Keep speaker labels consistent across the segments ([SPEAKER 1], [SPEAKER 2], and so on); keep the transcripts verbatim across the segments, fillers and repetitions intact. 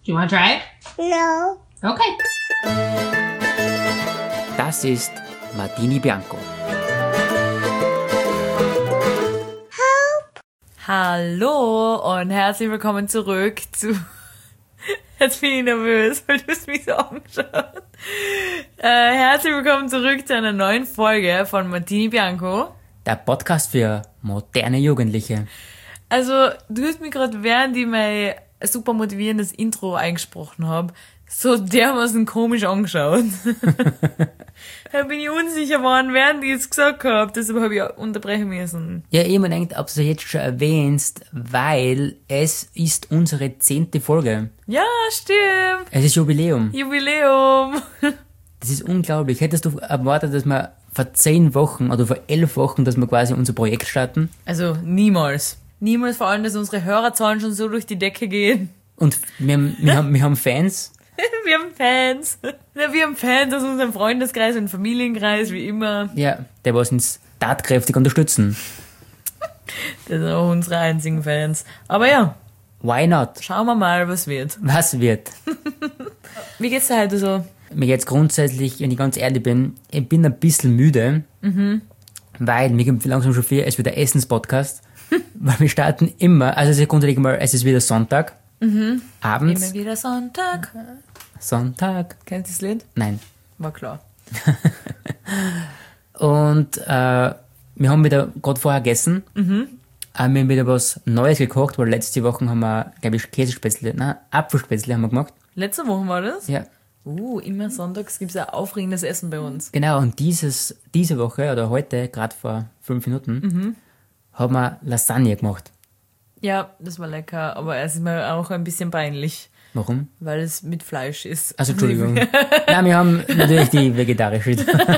[SPEAKER 1] Do you want to try it?
[SPEAKER 2] No.
[SPEAKER 1] Okay.
[SPEAKER 3] Das ist Martini Bianco.
[SPEAKER 2] Help.
[SPEAKER 4] Hallo und herzlich willkommen zurück zu... Jetzt bin ich nervös, weil du hast mich so angeschaut. Äh, herzlich willkommen zurück zu einer neuen Folge von Martini Bianco.
[SPEAKER 3] Der Podcast für moderne Jugendliche.
[SPEAKER 4] Also, du hast mich gerade, während ich mein super motivierendes Intro eingesprochen habe, so dermaßen komisch angeschaut. Da bin ich unsicher geworden, während ich es gesagt habe. Deshalb habe ich unterbrechen müssen.
[SPEAKER 3] Ja, ich mir denkt, ob du es jetzt schon erwähnst, weil es ist unsere zehnte Folge.
[SPEAKER 4] Ja, stimmt.
[SPEAKER 3] Es ist Jubiläum.
[SPEAKER 4] Jubiläum.
[SPEAKER 3] Das ist unglaublich. Hättest du erwartet, dass wir vor zehn Wochen oder vor elf Wochen, dass wir quasi unser Projekt starten?
[SPEAKER 4] Also, niemals. Niemals, vor allem, dass unsere Hörerzahlen schon so durch die Decke gehen.
[SPEAKER 3] Und wir haben, wir haben, wir haben Fans.
[SPEAKER 4] Wir haben Fans. Ja, wir haben Fans aus unserem Freundeskreis und Familienkreis, wie immer.
[SPEAKER 3] Ja, der was uns tatkräftig unterstützen.
[SPEAKER 4] Das sind auch unsere einzigen Fans. Aber ja,
[SPEAKER 3] Why not?
[SPEAKER 4] schauen wir mal, was wird.
[SPEAKER 3] Was wird?
[SPEAKER 4] Wie geht's dir heute so?
[SPEAKER 3] Mir geht's grundsätzlich, wenn ich ganz ehrlich bin, ich bin ein bisschen müde, mhm. weil mir gibt langsam schon viel, es wird ein Essenspodcast, weil wir starten immer, also es ist grundsätzlich mal, es ist wieder Sonntag, mhm. abends.
[SPEAKER 4] Immer wieder Sonntag.
[SPEAKER 3] Sonntag.
[SPEAKER 4] Kennst du das Lied?
[SPEAKER 3] Nein.
[SPEAKER 4] War klar.
[SPEAKER 3] Und äh, wir haben wieder gerade vorher gegessen, mhm. äh, wir haben wieder was Neues gekocht, weil letzte Woche haben wir, glaube ich, Käsespätzle, nein, Apfelspätzle haben wir gemacht.
[SPEAKER 4] Letzte Woche war das?
[SPEAKER 3] Ja.
[SPEAKER 4] Uh, immer sonntags gibt's ein aufregendes Essen bei uns.
[SPEAKER 3] Genau, und dieses, diese Woche oder heute, gerade vor fünf Minuten, mhm. haben wir Lasagne gemacht.
[SPEAKER 4] Ja, das war lecker, aber es ist mir auch ein bisschen peinlich.
[SPEAKER 3] Warum?
[SPEAKER 4] Weil es mit Fleisch ist.
[SPEAKER 3] Also Entschuldigung. Nein, wir haben natürlich die vegetarische.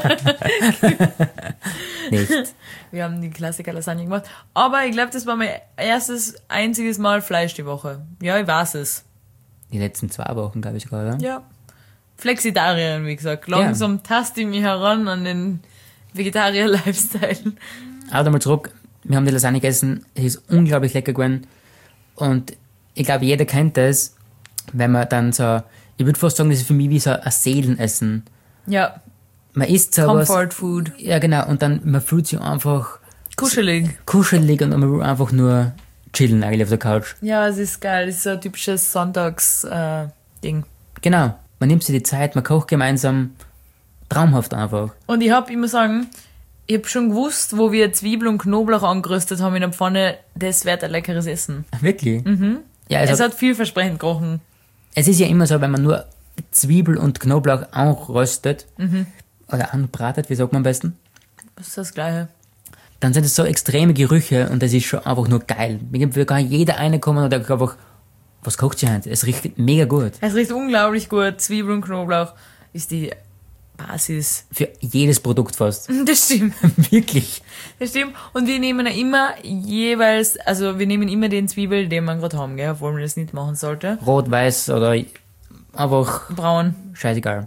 [SPEAKER 3] Nicht.
[SPEAKER 4] Wir haben die Klassiker Lasagne gemacht. Aber ich glaube, das war mein erstes, einziges Mal Fleisch die Woche. Ja, ich weiß es.
[SPEAKER 3] Die letzten zwei Wochen, glaube ich sogar, oder?
[SPEAKER 4] Ja. Flexitarierin, wie gesagt. Langsam ja. taste ich mich heran an den Vegetarier-Lifestyle.
[SPEAKER 3] Aber mal zurück. Wir haben die Lasagne gegessen. Es ist unglaublich lecker geworden. Und ich glaube, jeder kennt das, wenn man dann so, ich würde fast sagen, das ist für mich wie so ein Seelenessen.
[SPEAKER 4] Ja.
[SPEAKER 3] Man isst so was.
[SPEAKER 4] Comfort Food.
[SPEAKER 3] Ja, genau. Und dann, man fühlt sich einfach
[SPEAKER 4] kuschelig.
[SPEAKER 3] Kuschelig und man will einfach nur chillen eigentlich auf der Couch.
[SPEAKER 4] Ja, es ist geil. Es ist so ein typisches Sonntags-Ding. Äh,
[SPEAKER 3] genau. Man nimmt sich die Zeit, man kocht gemeinsam. Traumhaft einfach.
[SPEAKER 4] Und ich hab immer sagen, ich hab schon gewusst, wo wir Zwiebel und Knoblauch angeröstet haben in der Pfanne, das wird ein leckeres Essen.
[SPEAKER 3] Wirklich?
[SPEAKER 4] Mhm.
[SPEAKER 3] Ja,
[SPEAKER 4] es,
[SPEAKER 3] es
[SPEAKER 4] hat, hat vielversprechend gerochen.
[SPEAKER 3] Es ist ja immer so, wenn man nur Zwiebel und Knoblauch anröstet, mhm. oder anbratet, wie sagt man am besten?
[SPEAKER 4] Das ist das Gleiche.
[SPEAKER 3] Dann sind es so extreme Gerüche und das ist schon einfach nur geil. Mir kann jeder reinkommen und einfach, was kocht sie heute? Es riecht mega gut.
[SPEAKER 4] Es riecht unglaublich gut. Zwiebel und Knoblauch ist die Basis.
[SPEAKER 3] Für jedes Produkt fast.
[SPEAKER 4] Das stimmt.
[SPEAKER 3] Wirklich.
[SPEAKER 4] Das stimmt. Und wir nehmen ja immer jeweils, also wir nehmen immer den Zwiebel, den wir gerade haben, gell, obwohl man das nicht machen sollte.
[SPEAKER 3] Rot, weiß oder einfach...
[SPEAKER 4] braun.
[SPEAKER 3] Scheißegal.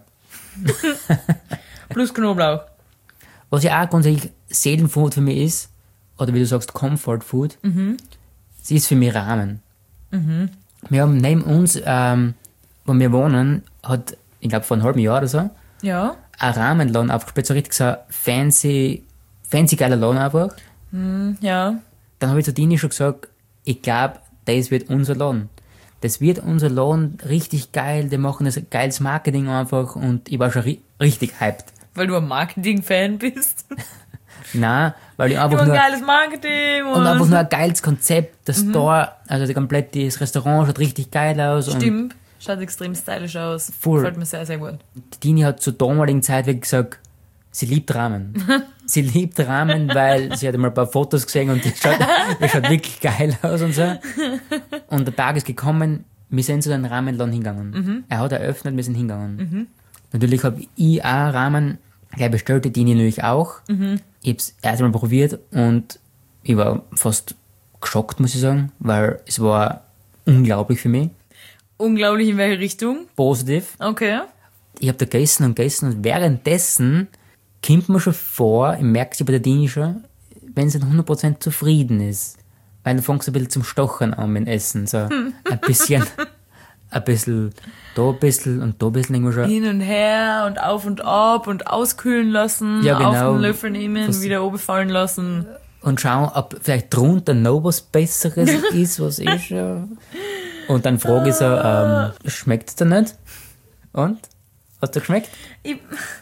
[SPEAKER 4] Plus Knoblauch.
[SPEAKER 3] Was ja auch grundsätzlich Seelenfood für mich ist, oder wie du sagst, Comfort Food, mhm. sie ist für mich Ramen. Mhm. Wir haben neben uns, ähm, wo wir wohnen, hat, ich glaube vor einem halben Jahr oder so,
[SPEAKER 4] ja.
[SPEAKER 3] ein Ramenladen aufgespielt, so richtig so fancy, fancy geiler Laden einfach.
[SPEAKER 4] Mm, ja.
[SPEAKER 3] Dann habe ich zu Dini schon gesagt, ich glaube, das wird unser Laden. Das wird unser Laden richtig geil, die machen das geiles Marketing einfach und ich war schon ri- richtig hyped.
[SPEAKER 4] Weil du ein Marketing-Fan bist?
[SPEAKER 3] Nein, weil ich einfach
[SPEAKER 4] ich
[SPEAKER 3] nur...
[SPEAKER 4] ein geiles Marketing und...
[SPEAKER 3] Und einfach nur ein geiles Konzept, das mhm. Store, also komplett das Restaurant schaut richtig geil aus.
[SPEAKER 4] Stimmt, und schaut extrem stylisch aus.
[SPEAKER 3] Voll.
[SPEAKER 4] Gefällt mir sehr, sehr gut.
[SPEAKER 3] Die Dini hat zur damaligen Zeit wirklich gesagt, sie liebt Ramen. Sie liebt Ramen, weil sie hat einmal ein paar Fotos gesehen und das schaut, das schaut wirklich geil aus und so. Und der Tag ist gekommen, wir sind zu den Ramenladen hingegangen. Mhm. Er hat eröffnet, wir sind hingegangen. Mhm. Natürlich habe ich auch Ramen gleich bestellt, die Dini natürlich auch. Mhm. Ich habe es erst einmal probiert und ich war fast geschockt, muss ich sagen, weil es war unglaublich für mich.
[SPEAKER 4] Unglaublich in welche Richtung?
[SPEAKER 3] Positiv.
[SPEAKER 4] Okay.
[SPEAKER 3] Ich habe da gegessen und gegessen und währenddessen kommt man schon vor, ich merke es bei der Dini schon, wenn sie nicht hundert Prozent zufrieden ist. Weil dann fängst du ein bisschen zum Stochern an mit dem Essen. So hm. ein bisschen, ein bisschen, da ein bisschen und da ein bisschen irgendwo schon.
[SPEAKER 4] Hin und her und auf und ab und auskühlen lassen,
[SPEAKER 3] Ja, genau.
[SPEAKER 4] auf den Löffel nehmen,
[SPEAKER 3] Was-
[SPEAKER 4] wieder oben fallen lassen.
[SPEAKER 3] Und schauen, ob vielleicht drunter noch was Besseres ist, was eh schon. Und dann frage ich so, ähm, schmeckt's dir nicht? Und? Hast du geschmeckt?
[SPEAKER 4] Ich,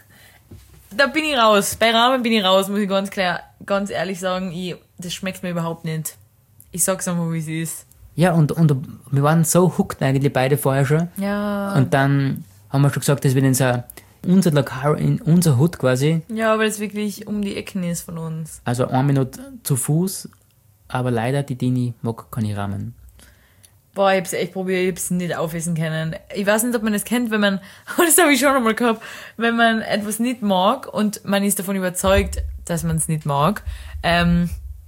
[SPEAKER 4] da bin ich raus. Bei Ramen bin ich raus, muss ich ganz klar, ganz ehrlich sagen. Ich, das schmeckt mir überhaupt nicht. Ich sag's einfach, wie es ist.
[SPEAKER 3] Ja, und, und wir waren so hooked eigentlich beide vorher schon.
[SPEAKER 4] Ja.
[SPEAKER 3] Und dann haben wir schon gesagt, dass wir in so unser Lokal, in unser Hut quasi,
[SPEAKER 4] Ja, weil es wirklich um die Ecken ist von uns.
[SPEAKER 3] also eine Minute zu Fuß, aber leider die Dini mag keine Ramen.
[SPEAKER 4] Boah, ich hab's echt probiert, ich hab's nicht aufessen können. Ich weiß nicht, ob man das kennt, wenn man, das habe ich schon einmal gehabt, wenn man etwas nicht mag und man ist davon überzeugt, dass man es nicht mag. Ähm,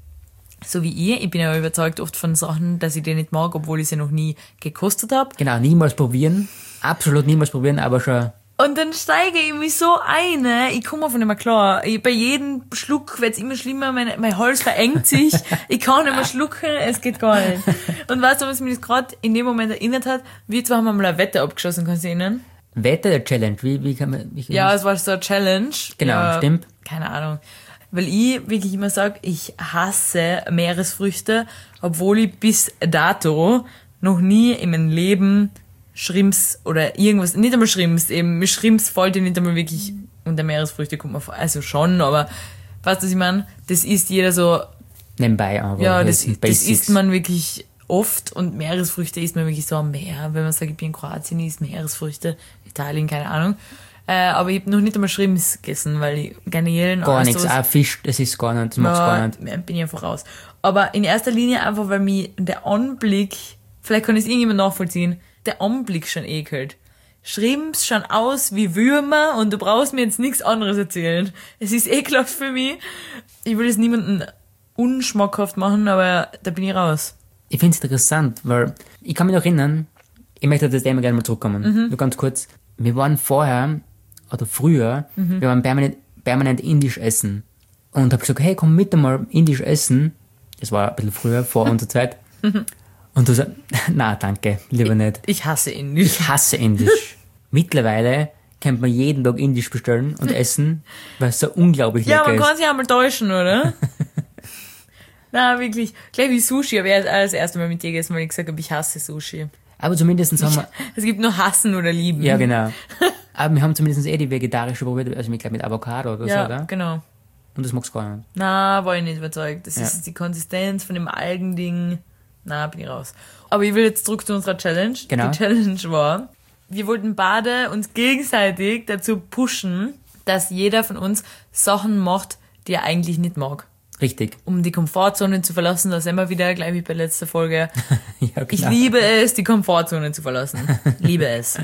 [SPEAKER 4] so wie ich. Ich bin ja überzeugt oft von Sachen, dass ich die nicht mag, obwohl ich sie noch nie gekostet habe.
[SPEAKER 3] Genau, niemals probieren. Absolut niemals probieren, aber schon.
[SPEAKER 4] Und dann steige ich mich so ein, ne? Ich komme einfach nicht mehr klar. Ich, bei jedem Schluck wird's immer schlimmer, mein, mein Hals verengt sich, ich kann nicht mehr schlucken, es geht gar nicht. Und weißt du, was mich das gerade in dem Moment erinnert hat? Wir zwei haben einmal eine Wette abgeschossen, kannst du dich erinnern?
[SPEAKER 3] Wette der Challenge, wie, wie kann man. Wie kann
[SPEAKER 4] Ja,
[SPEAKER 3] man-
[SPEAKER 4] es war so eine Challenge.
[SPEAKER 3] Genau,
[SPEAKER 4] ja,
[SPEAKER 3] stimmt.
[SPEAKER 4] Keine Ahnung. Weil ich wirklich immer sage, ich hasse Meeresfrüchte, obwohl ich bis dato noch nie in meinem Leben Shrimps oder irgendwas, nicht einmal Shrimps, eben mit Shrimps fällt ja nicht einmal wirklich unter Meeresfrüchte, kommt man vor, also schon, aber weißt du, was ich meine? Das isst jeder so,
[SPEAKER 3] Nebenbei, aber.
[SPEAKER 4] ja, das,
[SPEAKER 3] sind
[SPEAKER 4] das
[SPEAKER 3] Basics.
[SPEAKER 4] isst man wirklich oft und Meeresfrüchte isst man wirklich so am Meer. Wenn man sagt, ich bin in Kroatien, ich isst Meeresfrüchte, Italien, keine Ahnung. Äh, aber ich habe noch nicht einmal Shrimps gegessen, weil ich Garnelen
[SPEAKER 3] Gar
[SPEAKER 4] alles
[SPEAKER 3] nichts,
[SPEAKER 4] sowas-
[SPEAKER 3] auch Fisch, das ist gar nicht, das mag's gar nicht.
[SPEAKER 4] ja, bin ich einfach raus. Aber in erster Linie einfach, weil mich der Anblick, vielleicht kann es irgendjemand nachvollziehen, der Anblick schon ekelt. Shrimps schauen aus wie Würmer und du brauchst mir jetzt nichts anderes erzählen. Es ist ekelhaft für mich. Ich will es niemandem unschmackhaft machen, aber da bin ich raus.
[SPEAKER 3] Ich find's interessant, weil ich kann mich noch erinnern, ich möchte auf das Thema gerne mal zurückkommen.
[SPEAKER 4] Mhm.
[SPEAKER 3] Nur ganz kurz. Wir waren vorher, oder früher,
[SPEAKER 4] Mhm.
[SPEAKER 3] wir waren permanent, permanent indisch essen. Und hab gesagt, hey, komm mit einmal indisch essen. Das war ein bisschen früher, vor unserer Zeit. Und du sagst, na danke, lieber nicht.
[SPEAKER 4] Ich hasse ihn nicht.
[SPEAKER 3] Ich hasse indisch. Mittlerweile kann man jeden Tag indisch bestellen und essen, weil es so unglaublich
[SPEAKER 4] Ja,
[SPEAKER 3] lecker
[SPEAKER 4] man
[SPEAKER 3] ist.
[SPEAKER 4] kann sich einmal täuschen, oder? Na, wirklich. Gleich wie Sushi, aber ich das erste Mal mit dir gegessen, weil ich gesagt habe, ich hasse Sushi.
[SPEAKER 3] Aber zumindest haben wir,
[SPEAKER 4] Es gibt nur hassen oder lieben.
[SPEAKER 3] ja genau. Aber wir haben zumindest eh die vegetarische probiert, also ich glaube mit Avocado oder
[SPEAKER 4] Ja,
[SPEAKER 3] so, oder?
[SPEAKER 4] genau.
[SPEAKER 3] Und das magst du gar nicht.
[SPEAKER 4] Na, war ich nicht überzeugt. Das
[SPEAKER 3] Ja.
[SPEAKER 4] ist die Konsistenz von dem Algending. Na, bin ich raus. Aber ich will jetzt zurück zu unserer Challenge.
[SPEAKER 3] Genau.
[SPEAKER 4] Die Challenge war, wir wollten beide uns gegenseitig dazu pushen, dass jeder von uns Sachen macht, die er eigentlich nicht mag.
[SPEAKER 3] Richtig.
[SPEAKER 4] Um die Komfortzone zu verlassen, da sind wir wieder, gleich wie bei letzter Folge.
[SPEAKER 3] Ja,
[SPEAKER 4] Ich
[SPEAKER 3] genau.
[SPEAKER 4] liebe es, die Komfortzone zu verlassen. Liebe es.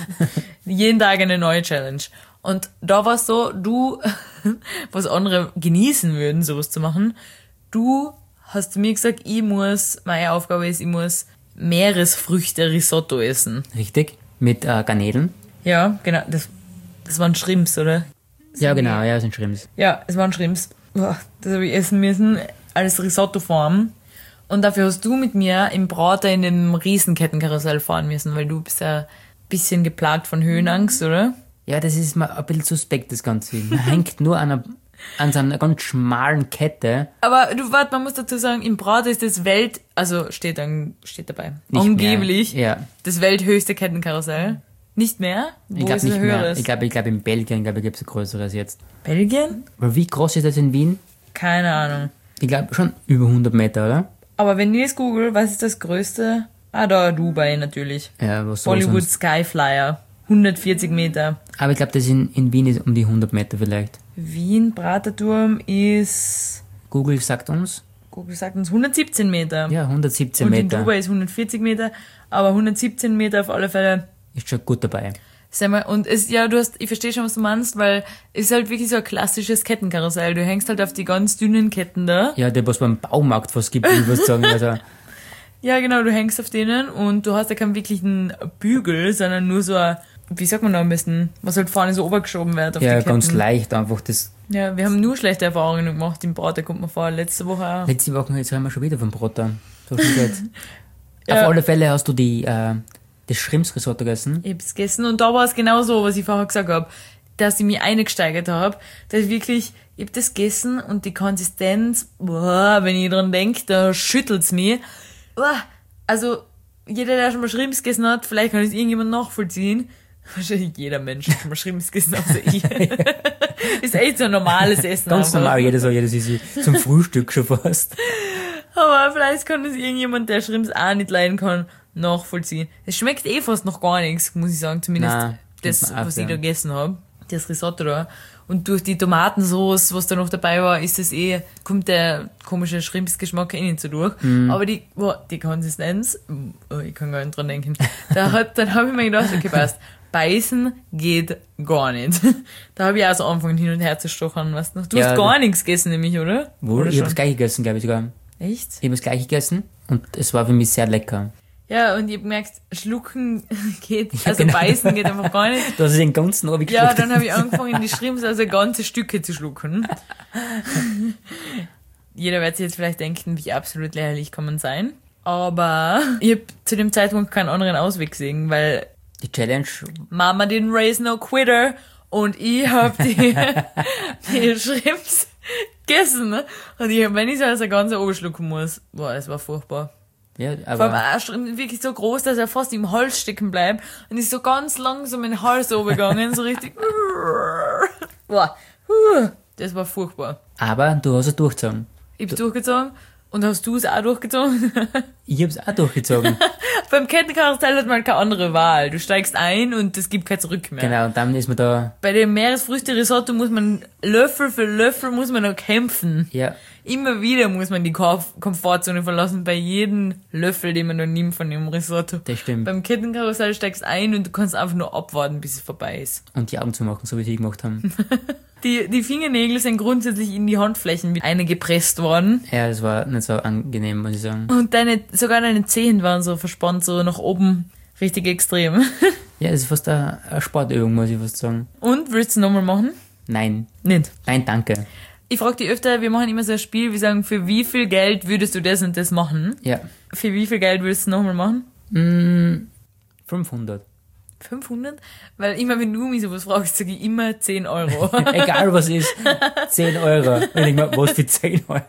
[SPEAKER 4] Jeden Tag eine neue Challenge. Und da war es so, du, was andere genießen würden, sowas zu machen, du hast zu mir gesagt, ich muss, meine Aufgabe ist, ich muss Meeresfrüchte-Risotto essen.
[SPEAKER 3] Richtig. Mit äh, Garnelen.
[SPEAKER 4] Ja, genau, das, das waren Shrimps, oder?
[SPEAKER 3] Ja, genau, ja, das sind Shrimps.
[SPEAKER 4] Ja, es waren Shrimps. Boah, das habe ich essen müssen, als Risotto-Form. Und dafür hast du mit mir im Prater in dem Riesenkettenkarussell fahren müssen, weil du bist ja ein bisschen geplagt von Höhenangst, oder?
[SPEAKER 3] Ja, das ist mal ein bisschen suspekt, das Ganze. Man hängt nur an einer, an so einer ganz schmalen Kette.
[SPEAKER 4] Aber du, warte, man muss dazu sagen, im Prater ist das Welt, also steht dann, steht dabei,
[SPEAKER 3] Nicht
[SPEAKER 4] angeblich,
[SPEAKER 3] mehr. Ja.
[SPEAKER 4] das welthöchste Kettenkarussell. Nicht mehr? Wo
[SPEAKER 3] Ich glaube
[SPEAKER 4] ist
[SPEAKER 3] nicht
[SPEAKER 4] ein
[SPEAKER 3] mehr.
[SPEAKER 4] höheres?
[SPEAKER 3] Ich glaube, ich glaube in Belgien, glaube ich, gibt es ein größeres jetzt.
[SPEAKER 4] Belgien?
[SPEAKER 3] Aber wie groß ist das in Wien?
[SPEAKER 4] Keine Ahnung.
[SPEAKER 3] Ich glaube schon über hundert Meter, oder?
[SPEAKER 4] Aber wenn ich jetzt google, was ist das größte? Ah, da, Dubai natürlich.
[SPEAKER 3] Ja, was soll
[SPEAKER 4] Hollywood
[SPEAKER 3] sonst?
[SPEAKER 4] Skyflyer. hundertvierzig Meter.
[SPEAKER 3] Aber ich glaube, das in, in Wien ist um die hundert Meter vielleicht.
[SPEAKER 4] Wien, Praterturm ist,
[SPEAKER 3] Google sagt uns,
[SPEAKER 4] Google sagt uns hundertsiebzehn Meter.
[SPEAKER 3] ja, hundertsiebzehn
[SPEAKER 4] Und in
[SPEAKER 3] Meter.
[SPEAKER 4] Dubai ist hundertvierzig Meter, aber hundertsiebzehn Meter auf alle Fälle.
[SPEAKER 3] Ist schon gut dabei.
[SPEAKER 4] Sag mal, und es, ja, du hast, ich verstehe schon, was du meinst, weil es ist halt wirklich so ein klassisches Kettenkarussell. Du hängst halt auf die ganz dünnen Ketten da.
[SPEAKER 3] Ja, der, was beim Baumarkt was gibt, ich würde sagen. Also,
[SPEAKER 4] Ja, genau, du hängst auf denen und du hast ja keinen wirklichen Bügel, sondern nur so ein, wie sagt man da am besten, was halt vorne so obergeschoben wird auf
[SPEAKER 3] ja,
[SPEAKER 4] die Ketten.
[SPEAKER 3] ganz leicht einfach. Das
[SPEAKER 4] Ja, wir haben nur schlechte Erfahrungen gemacht im Prater, kommt mir vor, letzte Woche auch.
[SPEAKER 3] letzte Woche, jetzt haben wir schon wieder vom Brotter. So viel jetzt.
[SPEAKER 4] Ja.
[SPEAKER 3] Auf alle Fälle hast du die, äh, das Shrimps-Risotto gegessen.
[SPEAKER 4] Ich hab's gegessen und da war es genau so, was ich vorher gesagt habe, dass ich mich eingesteigert habe, dass ich wirklich, ich hab das gegessen und die Konsistenz, boah, wenn ich dran denk, da schüttelt's mich. Boah, also, jeder, der schon mal Shrimps gegessen hat, vielleicht kann es irgendjemand nachvollziehen. Wahrscheinlich jeder Mensch hat schon mal Shrimps gegessen, außer ich. Ist echt so ein normales Essen.
[SPEAKER 3] Ganz
[SPEAKER 4] einfach.
[SPEAKER 3] normal, jeder sagt, ja, das ist zum Frühstück schon fast.
[SPEAKER 4] Aber vielleicht kann das irgendjemand, der Shrimps auch nicht leiden kann, nachvollziehen. Es schmeckt eh fast noch gar nichts, muss ich sagen. Zumindest
[SPEAKER 3] Nein,
[SPEAKER 4] das,
[SPEAKER 3] kennt man auch,
[SPEAKER 4] was ich
[SPEAKER 3] ja.
[SPEAKER 4] da gegessen habe. Das Risotto da. Und durch die Tomatensauce, was da noch dabei war, ist es eh, kommt der komische Shrimps-Geschmack innen so durch.
[SPEAKER 3] Mhm.
[SPEAKER 4] Aber die, boah, die Konsistenz, oh, ich kann gar nicht dran denken. Da hat, dann habe ich mir gedacht, okay, passt. Beißen geht gar nicht. Da habe ich auch so angefangen hin und her zu stochern, weißt du noch? Du
[SPEAKER 3] Ja,
[SPEAKER 4] hast gar
[SPEAKER 3] da-
[SPEAKER 4] nichts gegessen, nämlich, oder?
[SPEAKER 3] Wohl,
[SPEAKER 4] Oder
[SPEAKER 3] ich habe
[SPEAKER 4] schon?
[SPEAKER 3] das gleiche gegessen, glaube ich sogar.
[SPEAKER 4] Echt?
[SPEAKER 3] Ich habe das gleiche gegessen und es war für mich sehr lecker.
[SPEAKER 4] Ja, und ich hab gemerkt, schlucken geht, also
[SPEAKER 3] genau.
[SPEAKER 4] beißen geht einfach gar nicht.
[SPEAKER 3] Du hast es den ganzen Abend
[SPEAKER 4] Ja,
[SPEAKER 3] geschluckt.
[SPEAKER 4] dann habe ich angefangen, die Shrimps also ganze Stücke zu schlucken. Jeder wird sich jetzt vielleicht denken, wie absolut lächerlich kann man sein. Aber ich hab zu dem Zeitpunkt keinen anderen Ausweg gesehen, weil
[SPEAKER 3] Die Challenge,
[SPEAKER 4] Mama didn't raise no quitter und ich hab die, die Shrimps gegessen. Und ich hab, wenn ich so also ganz oben schlucken muss, boah, es war furchtbar.
[SPEAKER 3] ja,
[SPEAKER 4] Vor allem
[SPEAKER 3] aber
[SPEAKER 4] auch Shrimp wirklich so groß, dass er fast im Hals stecken bleibt und ist so ganz langsam in den Hals runtergegangen, so richtig. Boah, das war furchtbar.
[SPEAKER 3] aber du hast es durchgezogen.
[SPEAKER 4] Ich hab's durchgezogen und hast du es auch durchgezogen?
[SPEAKER 3] Ich habe es auch durchgezogen.
[SPEAKER 4] Beim Kettenkarussell hat man keine andere Wahl. Du steigst ein und es gibt kein Zurück mehr.
[SPEAKER 3] Genau, und dann ist man da,
[SPEAKER 4] Bei dem Meeresfrüchte-Risotto muss man Löffel für Löffel muss man noch kämpfen.
[SPEAKER 3] ja,
[SPEAKER 4] Immer wieder muss man die Komf- Komfortzone verlassen, bei jedem Löffel, den man noch nimmt von dem Risotto.
[SPEAKER 3] das stimmt.
[SPEAKER 4] Beim Kettenkarussell steigst ein und du kannst einfach nur abwarten, bis es vorbei ist.
[SPEAKER 3] Und die Augen zu machen, so wie sie gemacht haben.
[SPEAKER 4] Die, die Fingernägel sind grundsätzlich in die Handflächen mit eingepresst worden.
[SPEAKER 3] Ja, das war nicht so angenehm, muss ich sagen.
[SPEAKER 4] Und deine, sogar deine Zehen waren so verspannt, so nach oben. Richtig extrem.
[SPEAKER 3] Ja, das ist fast eine, eine Sportübung, muss ich fast sagen.
[SPEAKER 4] Und, willst du nochmal machen?
[SPEAKER 3] Nein.
[SPEAKER 4] Nicht.
[SPEAKER 3] Nein, danke.
[SPEAKER 4] Ich frage dich öfter, wir machen immer so ein Spiel, wir sagen, für wie viel Geld würdest du das und das machen?
[SPEAKER 3] Ja.
[SPEAKER 4] Für wie viel Geld würdest du nochmal machen?
[SPEAKER 3] Mm, fünfhundert.
[SPEAKER 4] fünfhundert? Weil immer, wenn du mich sowas fragst, sage ich immer zehn Euro.
[SPEAKER 3] Egal was ist, zehn Euro. Und ich denke mir, was für zehn Euro?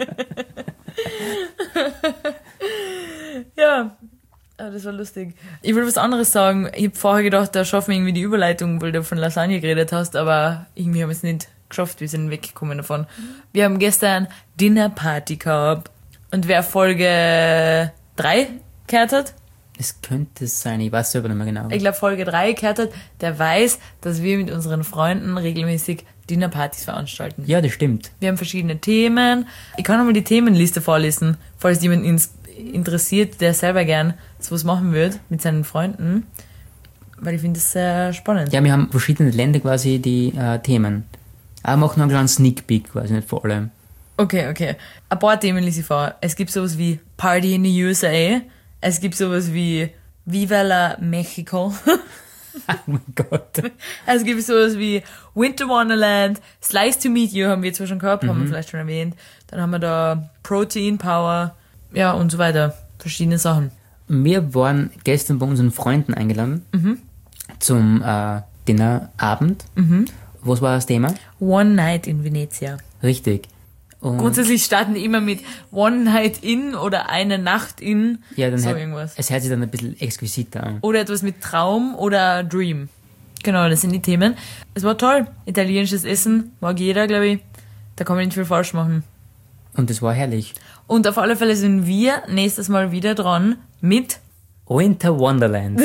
[SPEAKER 4] Ja, ah, das war lustig. Ich will was anderes sagen. Ich habe vorher gedacht, da schaffen wir irgendwie die Überleitung, weil du von Lasagne geredet hast, aber irgendwie haben wir es nicht geschafft. Wir sind weggekommen davon. Wir haben gestern Dinnerparty gehabt. Und wer Folge drei gehört hat,
[SPEAKER 3] Es könnte es sein, ich weiß selber nicht mehr genau.
[SPEAKER 4] ich glaube Folge drei gehört hat, der weiß, dass wir mit unseren Freunden regelmäßig Dinnerpartys veranstalten.
[SPEAKER 3] Ja, das stimmt.
[SPEAKER 4] Wir haben verschiedene Themen. Ich kann nochmal die Themenliste vorlesen, falls jemand ins interessiert, der selber gern sowas machen wird mit seinen Freunden, weil ich finde das sehr spannend.
[SPEAKER 3] Ja, wir haben verschiedene Länder quasi die äh, Themen. Aber wir machen noch einen kleinen Sneak Peek, weiß ich nicht, vor allem.
[SPEAKER 4] Okay, okay. Ein paar Themen lese ich vor. Es gibt sowas wie Party in the U S A. Es gibt sowas wie Viva la Mexico.
[SPEAKER 3] Oh mein Gott.
[SPEAKER 4] Es gibt sowas wie Winter Wonderland, Slice to Meet You haben wir zwar schon gehabt, haben wir vielleicht schon erwähnt. Dann haben wir da Protein Power, ja, und so weiter. Verschiedene Sachen.
[SPEAKER 3] Wir waren gestern bei unseren Freunden eingeladen zum äh, Dinnerabend. Was war das Thema?
[SPEAKER 4] One Night in Venezia.
[SPEAKER 3] Richtig. Und
[SPEAKER 4] Grundsätzlich starten die immer mit One Night in oder eine Nacht in,
[SPEAKER 3] ja, dann
[SPEAKER 4] so
[SPEAKER 3] hört,
[SPEAKER 4] irgendwas.
[SPEAKER 3] es hört sich dann ein bisschen exquisiter an.
[SPEAKER 4] Oder etwas mit Traum oder Dream. Genau, das sind die Themen. Es war toll. Italienisches Essen, mag jeder, glaube ich. Da kann man nicht viel falsch machen.
[SPEAKER 3] Und es war herrlich.
[SPEAKER 4] Und auf alle Fälle sind wir nächstes Mal wieder dran mit,
[SPEAKER 3] Winter Wonderland.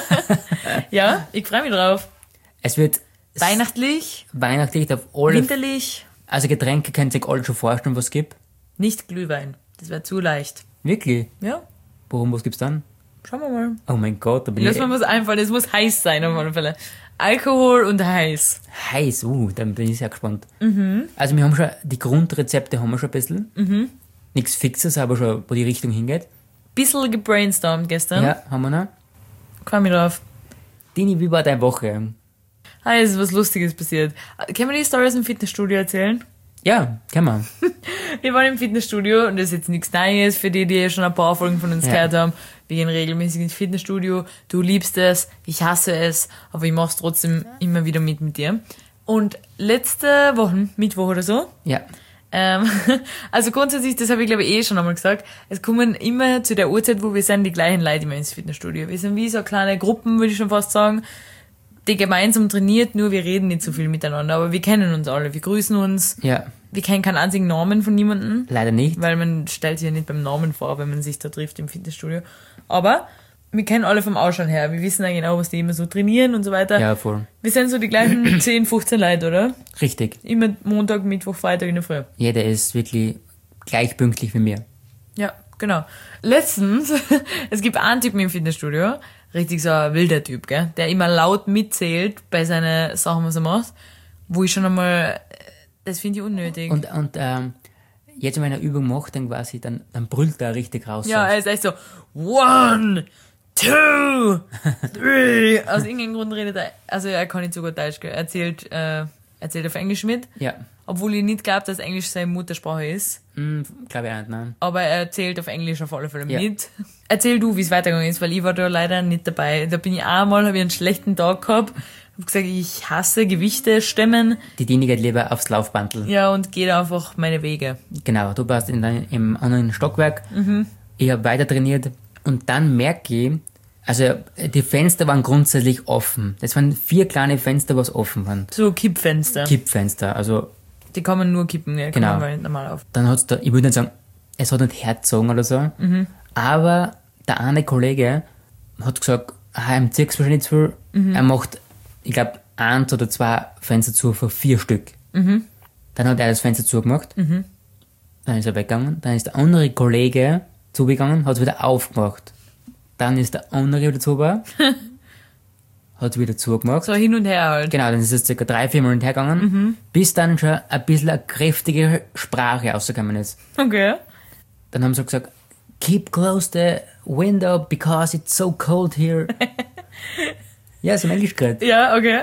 [SPEAKER 4] ja, ich freue mich drauf.
[SPEAKER 3] Es wird
[SPEAKER 4] Weihnachtlich,
[SPEAKER 3] weihnachtlich auf alle...
[SPEAKER 4] winterlich,
[SPEAKER 3] Also Getränke könnt ihr euch alle schon vorstellen, was es gibt.
[SPEAKER 4] nicht Glühwein. Das wäre zu leicht.
[SPEAKER 3] Wirklich?
[SPEAKER 4] Ja,
[SPEAKER 3] Warum, was gibt's dann?
[SPEAKER 4] schauen wir mal.
[SPEAKER 3] Oh mein Gott, da bin
[SPEAKER 4] Lass
[SPEAKER 3] ich
[SPEAKER 4] mal was einfallen. Es muss heiß sein auf alle Fälle. Alkohol und heiß.
[SPEAKER 3] heiß. Uh, dann bin ich sehr gespannt. Mhm. Also wir haben schon, die Grundrezepte haben wir schon ein bisschen. Mhm. Nichts Fixes, aber schon, wo die Richtung hingeht.
[SPEAKER 4] Bissl gebrainstormt gestern.
[SPEAKER 3] Ja, haben wir noch.
[SPEAKER 4] Freu mich drauf.
[SPEAKER 3] Dini, wie war deine Woche?
[SPEAKER 4] Ah, es ist was Lustiges passiert. Können wir die Story aus dem Fitnessstudio erzählen?
[SPEAKER 3] Ja, kann man.
[SPEAKER 4] Wir waren im Fitnessstudio und das ist jetzt nichts Neues für die, die schon ein paar Folgen von uns
[SPEAKER 3] Ja.
[SPEAKER 4] gehört haben. wir gehen regelmäßig ins Fitnessstudio, du liebst es, ich hasse es, aber ich mach's trotzdem immer wieder mit mit dir. Und letzte Woche, Mittwoch oder so,
[SPEAKER 3] Ja.
[SPEAKER 4] ähm, also grundsätzlich, das habe ich glaube ich eh schon einmal gesagt, es kommen immer zu der Uhrzeit, wo wir sind, die gleichen Leute immer ins Fitnessstudio. Wir sind wie so kleine Gruppen, würde ich schon fast sagen, die gemeinsam trainiert, nur wir reden nicht so viel miteinander, aber wir kennen uns alle, wir grüßen uns,
[SPEAKER 3] Ja.
[SPEAKER 4] wir kennen keinen einzigen Namen von niemandem.
[SPEAKER 3] Leider nicht.
[SPEAKER 4] Weil man stellt sich ja nicht beim Namen vor, wenn man sich da trifft im Fitnessstudio. Aber wir kennen alle vom Ausschauen her. Wir wissen ja genau, was die immer so trainieren und so weiter.
[SPEAKER 3] Ja, voll.
[SPEAKER 4] Wir sind so die gleichen zehn, fünfzehn Leute, oder?
[SPEAKER 3] Richtig.
[SPEAKER 4] Immer Montag, Mittwoch, Freitag in der Früh.
[SPEAKER 3] Jeder ist wirklich gleich pünktlich wie mir.
[SPEAKER 4] Ja, genau. Letztens, es gibt einen Typen im Fitnessstudio, richtig so ein wilder Typ, gell, der immer laut mitzählt bei seinen Sachen, was er macht, wo ich schon einmal, das finde ich unnötig.
[SPEAKER 3] Und, und ähm, jetzt, wenn er eine Übung macht, dann quasi, dann, dann brüllt er richtig raus.
[SPEAKER 4] Ja, er ist echt so, one, two, three. Aus irgendeinem Grund redet er, also er kann nicht so gut Deutsch, gell. Er erzählt, äh, erzählt auf Englisch mit,
[SPEAKER 3] Ja.
[SPEAKER 4] obwohl ich nicht glaube, dass Englisch seine Muttersprache ist.
[SPEAKER 3] Hm, glaube ich auch nicht, nein.
[SPEAKER 4] Aber er erzählt auf Englisch auf alle Fälle
[SPEAKER 3] Ja.
[SPEAKER 4] mit. Erzähl du, wie es weitergegangen ist, weil ich war da leider nicht dabei. Da bin ich einmal, habe ich einen schlechten Tag gehabt, hab gesagt, ich hasse Gewichte stemmen,
[SPEAKER 3] Die Dini geht lieber aufs Laufbandel.
[SPEAKER 4] ja, und gehe einfach meine Wege.
[SPEAKER 3] Genau, du warst in dein, im anderen Stockwerk. Ich habe weiter trainiert und dann merke ich, also die Fenster waren grundsätzlich offen. Das waren vier kleine Fenster, was offen waren.
[SPEAKER 4] So Kippfenster.
[SPEAKER 3] Kippfenster. Also
[SPEAKER 4] Die kann man nur kippen, ja, kann
[SPEAKER 3] Genau.
[SPEAKER 4] man mal nicht normal auf.
[SPEAKER 3] dann hat's da, ich würde nicht sagen, es hat nicht hergezogen oder so, aber der eine Kollege hat gesagt, ah, ihm zieht's wahrscheinlich zu viel. Er macht, ich glaube, eins oder zwei Fenster zu für vier Stück. Dann hat er das Fenster zugemacht. Dann ist er weggegangen. Dann ist der andere Kollege zugegangen, hat es wieder aufgemacht. Dann ist der andere wieder zu, hat es wieder zugemacht.
[SPEAKER 4] So hin und her halt.
[SPEAKER 3] Genau, dann ist es circa drei, vier Mal hin und her gegangen, bis dann schon ein bisschen eine kräftige Sprache rausgekommen ist.
[SPEAKER 4] Okay.
[SPEAKER 3] Dann haben sie gesagt, keep close the window because it's so cold here. Ja, so im Englisch geredet.
[SPEAKER 4] Ja, okay.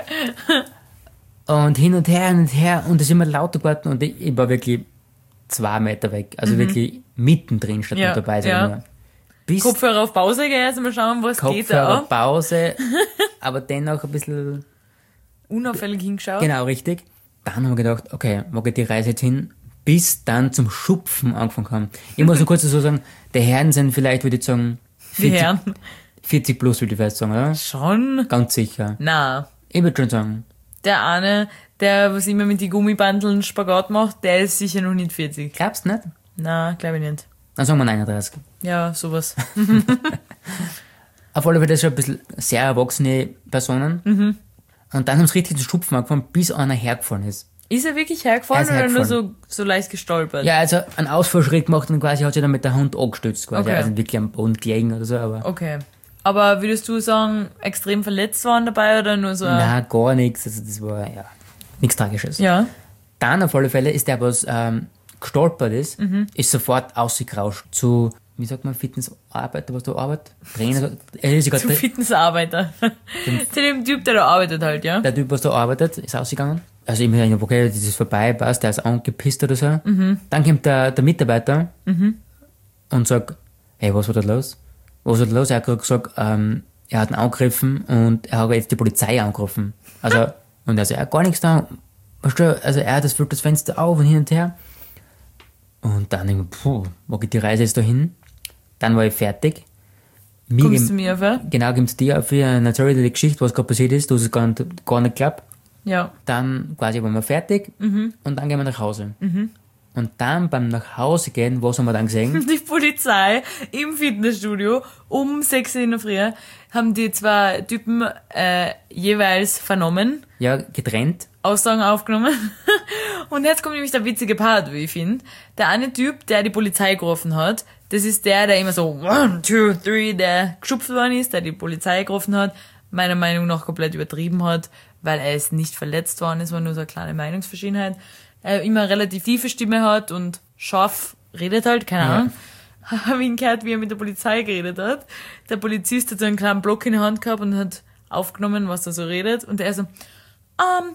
[SPEAKER 3] Und hin und her, hin und her, und es ist immer lauter geworden, und ich, ich war wirklich zwei Meter weg. Also wirklich mittendrin statt
[SPEAKER 4] Ja,
[SPEAKER 3] dabei sein.
[SPEAKER 4] ja.
[SPEAKER 3] Nur. Bis
[SPEAKER 4] Kopfhörer auf Pause, gell, erst mal schauen, was geht
[SPEAKER 3] Kopfhörer,
[SPEAKER 4] da.
[SPEAKER 3] Pause, aber dennoch ein bisschen,
[SPEAKER 4] Unauffällig hingeschaut.
[SPEAKER 3] genau, richtig. Dann haben wir gedacht, okay, wo geht die Reise jetzt hin? Bis dann zum Schupfen angefangen haben. Ich muss nur kurz dazu sagen, die Herren sind vielleicht, würde ich sagen,
[SPEAKER 4] Die
[SPEAKER 3] vierzig,
[SPEAKER 4] Herren.
[SPEAKER 3] vierzig plus, würde ich fast sagen, oder?
[SPEAKER 4] Schon?
[SPEAKER 3] Ganz sicher.
[SPEAKER 4] Na.
[SPEAKER 3] Ich würde schon sagen.
[SPEAKER 4] Der eine, der was immer mit die Gummibandeln Spagat macht, der ist sicher noch nicht vierzig.
[SPEAKER 3] Glaubst du nicht?
[SPEAKER 4] Na, glaube ich nicht.
[SPEAKER 3] Dann sagen wir einunddreißig.
[SPEAKER 4] Ja, sowas.
[SPEAKER 3] Auf alle Fälle das schon ein bisschen sehr erwachsene Personen.
[SPEAKER 4] Mhm.
[SPEAKER 3] Und dann haben sie richtig zu Schupfen angefangen, bis einer hergefallen ist.
[SPEAKER 4] Ist er wirklich hergefallen
[SPEAKER 3] Er ist
[SPEAKER 4] oder nur
[SPEAKER 3] hergefallen.
[SPEAKER 4] so, so leicht gestolpert?
[SPEAKER 3] Ja, also einen Ausfallschritt gemacht und quasi hat sich dann mit der Hand angestützt, quasi.
[SPEAKER 4] Okay.
[SPEAKER 3] Also wirklich am Boden gelegen oder so, aber
[SPEAKER 4] Okay. Aber würdest du sagen, extrem verletzt waren dabei oder nur so?
[SPEAKER 3] nein, gar nichts. Also das war, ja, nichts Tragisches.
[SPEAKER 4] Ja.
[SPEAKER 3] Dann auf alle Fälle ist der, was ähm, gestolpert ist,
[SPEAKER 4] Mhm.
[SPEAKER 3] ist sofort ausgerauscht zu, wie sagt man, Fitnessarbeiter, was da arbeitet? Trainer, er ist
[SPEAKER 4] Zum
[SPEAKER 3] gerade
[SPEAKER 4] Fitnessarbeiter. Zu dem Typ, der da arbeitet halt, ja?
[SPEAKER 3] der Typ, was da arbeitet, ist ausgegangen. Also ich mir gedacht, okay, das ist vorbei, passt, der ist angepisst oder so. Dann kommt der, der Mitarbeiter und sagt, hey, was war da los? Was war da los? Er hat gerade gesagt, ähm, er hat ihn angegriffen und er hat jetzt die Polizei angerufen. Also, und er sagt, er hat gar nichts da. Weißt du, also er hat das, das Fenster auf und hin und her. Und dann denke ich, puh, wo geht die Reise jetzt da hin? Dann war ich fertig. Mir
[SPEAKER 4] Kommst
[SPEAKER 3] gem-
[SPEAKER 4] du mir auf, ja?
[SPEAKER 3] Genau, gibt's dir auf eine erzähle dir die Geschichte, was gerade passiert ist, du hast es gar nicht, gar nicht geglaubt.
[SPEAKER 4] Ja.
[SPEAKER 3] Dann quasi waren wir fertig und dann gehen wir nach Hause. Und dann beim nach Hause gehen, was haben wir dann gesehen?
[SPEAKER 4] Die Polizei im Fitnessstudio um sechs Uhr in der Früh haben die zwei Typen äh, jeweils vernommen,
[SPEAKER 3] Ja, getrennt.
[SPEAKER 4] Aussagen aufgenommen. Und jetzt kommt nämlich der witzige Part, wie ich finde. Der eine Typ, der die Polizei gerufen hat, das ist der, der immer so one, two, three, der geschupft worden ist, der die Polizei gerufen hat, meiner Meinung nach komplett übertrieben hat, weil er ist nicht verletzt worden, es war nur so eine kleine Meinungsverschiedenheit. Er immer relativ tiefe Stimme hat und scharf redet halt, keine
[SPEAKER 3] Ja.
[SPEAKER 4] Ahnung. Habe ihn gehört, wie er mit der Polizei geredet hat. Der Polizist hat so einen kleinen Block in der Hand gehabt und hat aufgenommen, was er so redet. Und er so, um,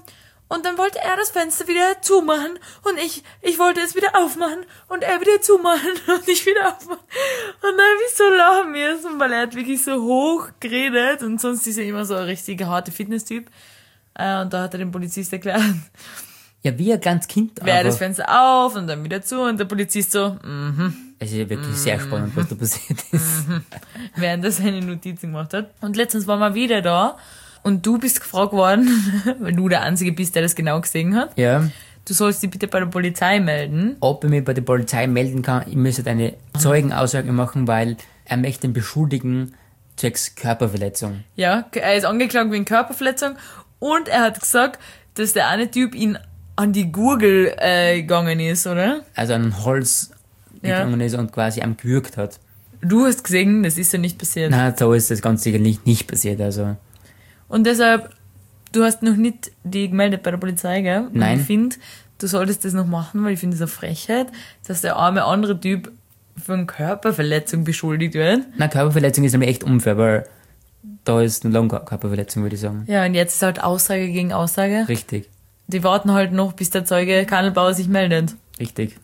[SPEAKER 4] Und dann wollte er das Fenster wieder zumachen und ich, ich wollte es wieder aufmachen und er wieder zumachen und ich wieder aufmachen. Und dann habe ich so lachen müssen, weil er hat wirklich so hoch geredet und sonst ist er immer so ein richtiger harter Fitness-Typ. Äh, und da hat er dem Polizist erklärt,
[SPEAKER 3] Ja, wie ein kleines Kind.
[SPEAKER 4] wer
[SPEAKER 3] einfach.
[SPEAKER 4] das Fenster auf und dann wieder zu und der Polizist so, mhm,
[SPEAKER 3] Es ist ja wirklich sehr spannend, was da passiert ist.
[SPEAKER 4] während er seine Notizen gemacht hat. Und letztens waren wir wieder da und du bist gefragt worden, weil du der Einzige bist, der das genau gesehen hat.
[SPEAKER 3] Ja.
[SPEAKER 4] Du sollst dich bitte bei der Polizei melden.
[SPEAKER 3] Ob ich mich bei der Polizei melden kann, ich müsste eine Zeugenaussage machen, weil er möchte ihn beschuldigen zwecks Körperverletzung.
[SPEAKER 4] Ja, er ist angeklagt wegen Körperverletzung und er hat gesagt, dass der eine Typ ihn an die Gurgel äh, gegangen ist, oder?
[SPEAKER 3] Also an ein Holz
[SPEAKER 4] Ja.
[SPEAKER 3] gegangen ist und quasi am gewürgt hat.
[SPEAKER 4] Du hast gesehen, das ist ja nicht passiert.
[SPEAKER 3] Na, so ist das ganz sicher nicht, nicht passiert. Also
[SPEAKER 4] Und deshalb, du hast noch nicht die gemeldet bei der Polizei, gell? Und
[SPEAKER 3] Nein.
[SPEAKER 4] ich finde, du solltest das noch machen, weil ich finde das eine Frechheit, dass der arme andere Typ von Körperverletzung beschuldigt wird.
[SPEAKER 3] na, Körperverletzung ist nämlich echt unfair, weil da ist eine lange Körperverletzung, würde ich sagen.
[SPEAKER 4] Ja, und jetzt ist halt Aussage gegen Aussage.
[SPEAKER 3] Richtig,
[SPEAKER 4] Die warten halt noch, bis der Zeuge Kandelbauer sich meldet.
[SPEAKER 3] richtig.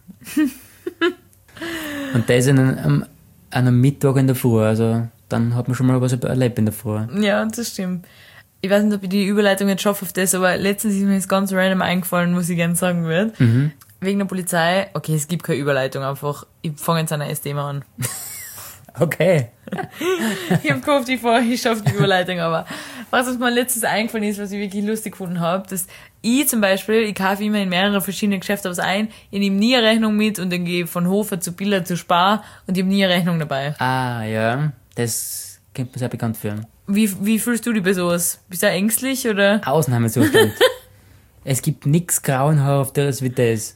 [SPEAKER 3] Und das an einem, an einem Mittwoch in der Früh, also dann hat man schon mal was erlebt in der Früh.
[SPEAKER 4] Ja, das stimmt. Ich weiß nicht, ob ich die Überleitung jetzt schaffe auf das, aber letztens ist mir jetzt ganz random eingefallen, was ich gerne sagen würde.
[SPEAKER 3] Mhm.
[SPEAKER 4] Wegen der Polizei, okay, es gibt keine Überleitung, einfach, ich fange jetzt an ein Thema an.
[SPEAKER 3] Okay.
[SPEAKER 4] Ich hab gehofft, ich, fahr- ich schaffe die Überleitung, aber was uns mal letztens eingefallen ist, was ich wirklich lustig gefunden habe, dass ich zum Beispiel, ich kaufe immer in mehrere verschiedene Geschäfte was ein, ich nehme nie eine Rechnung mit und dann gehe ich von Hofer zu Biller zu Spar und ich habe nie eine Rechnung dabei.
[SPEAKER 3] Ah, ja, das kennt man sehr bekannt für.
[SPEAKER 4] Wie, wie fühlst du dich bei sowas? Bist du auch ängstlich oder?
[SPEAKER 3] Ausnahmezustand. Es gibt nichts Grauenhafteres wie das.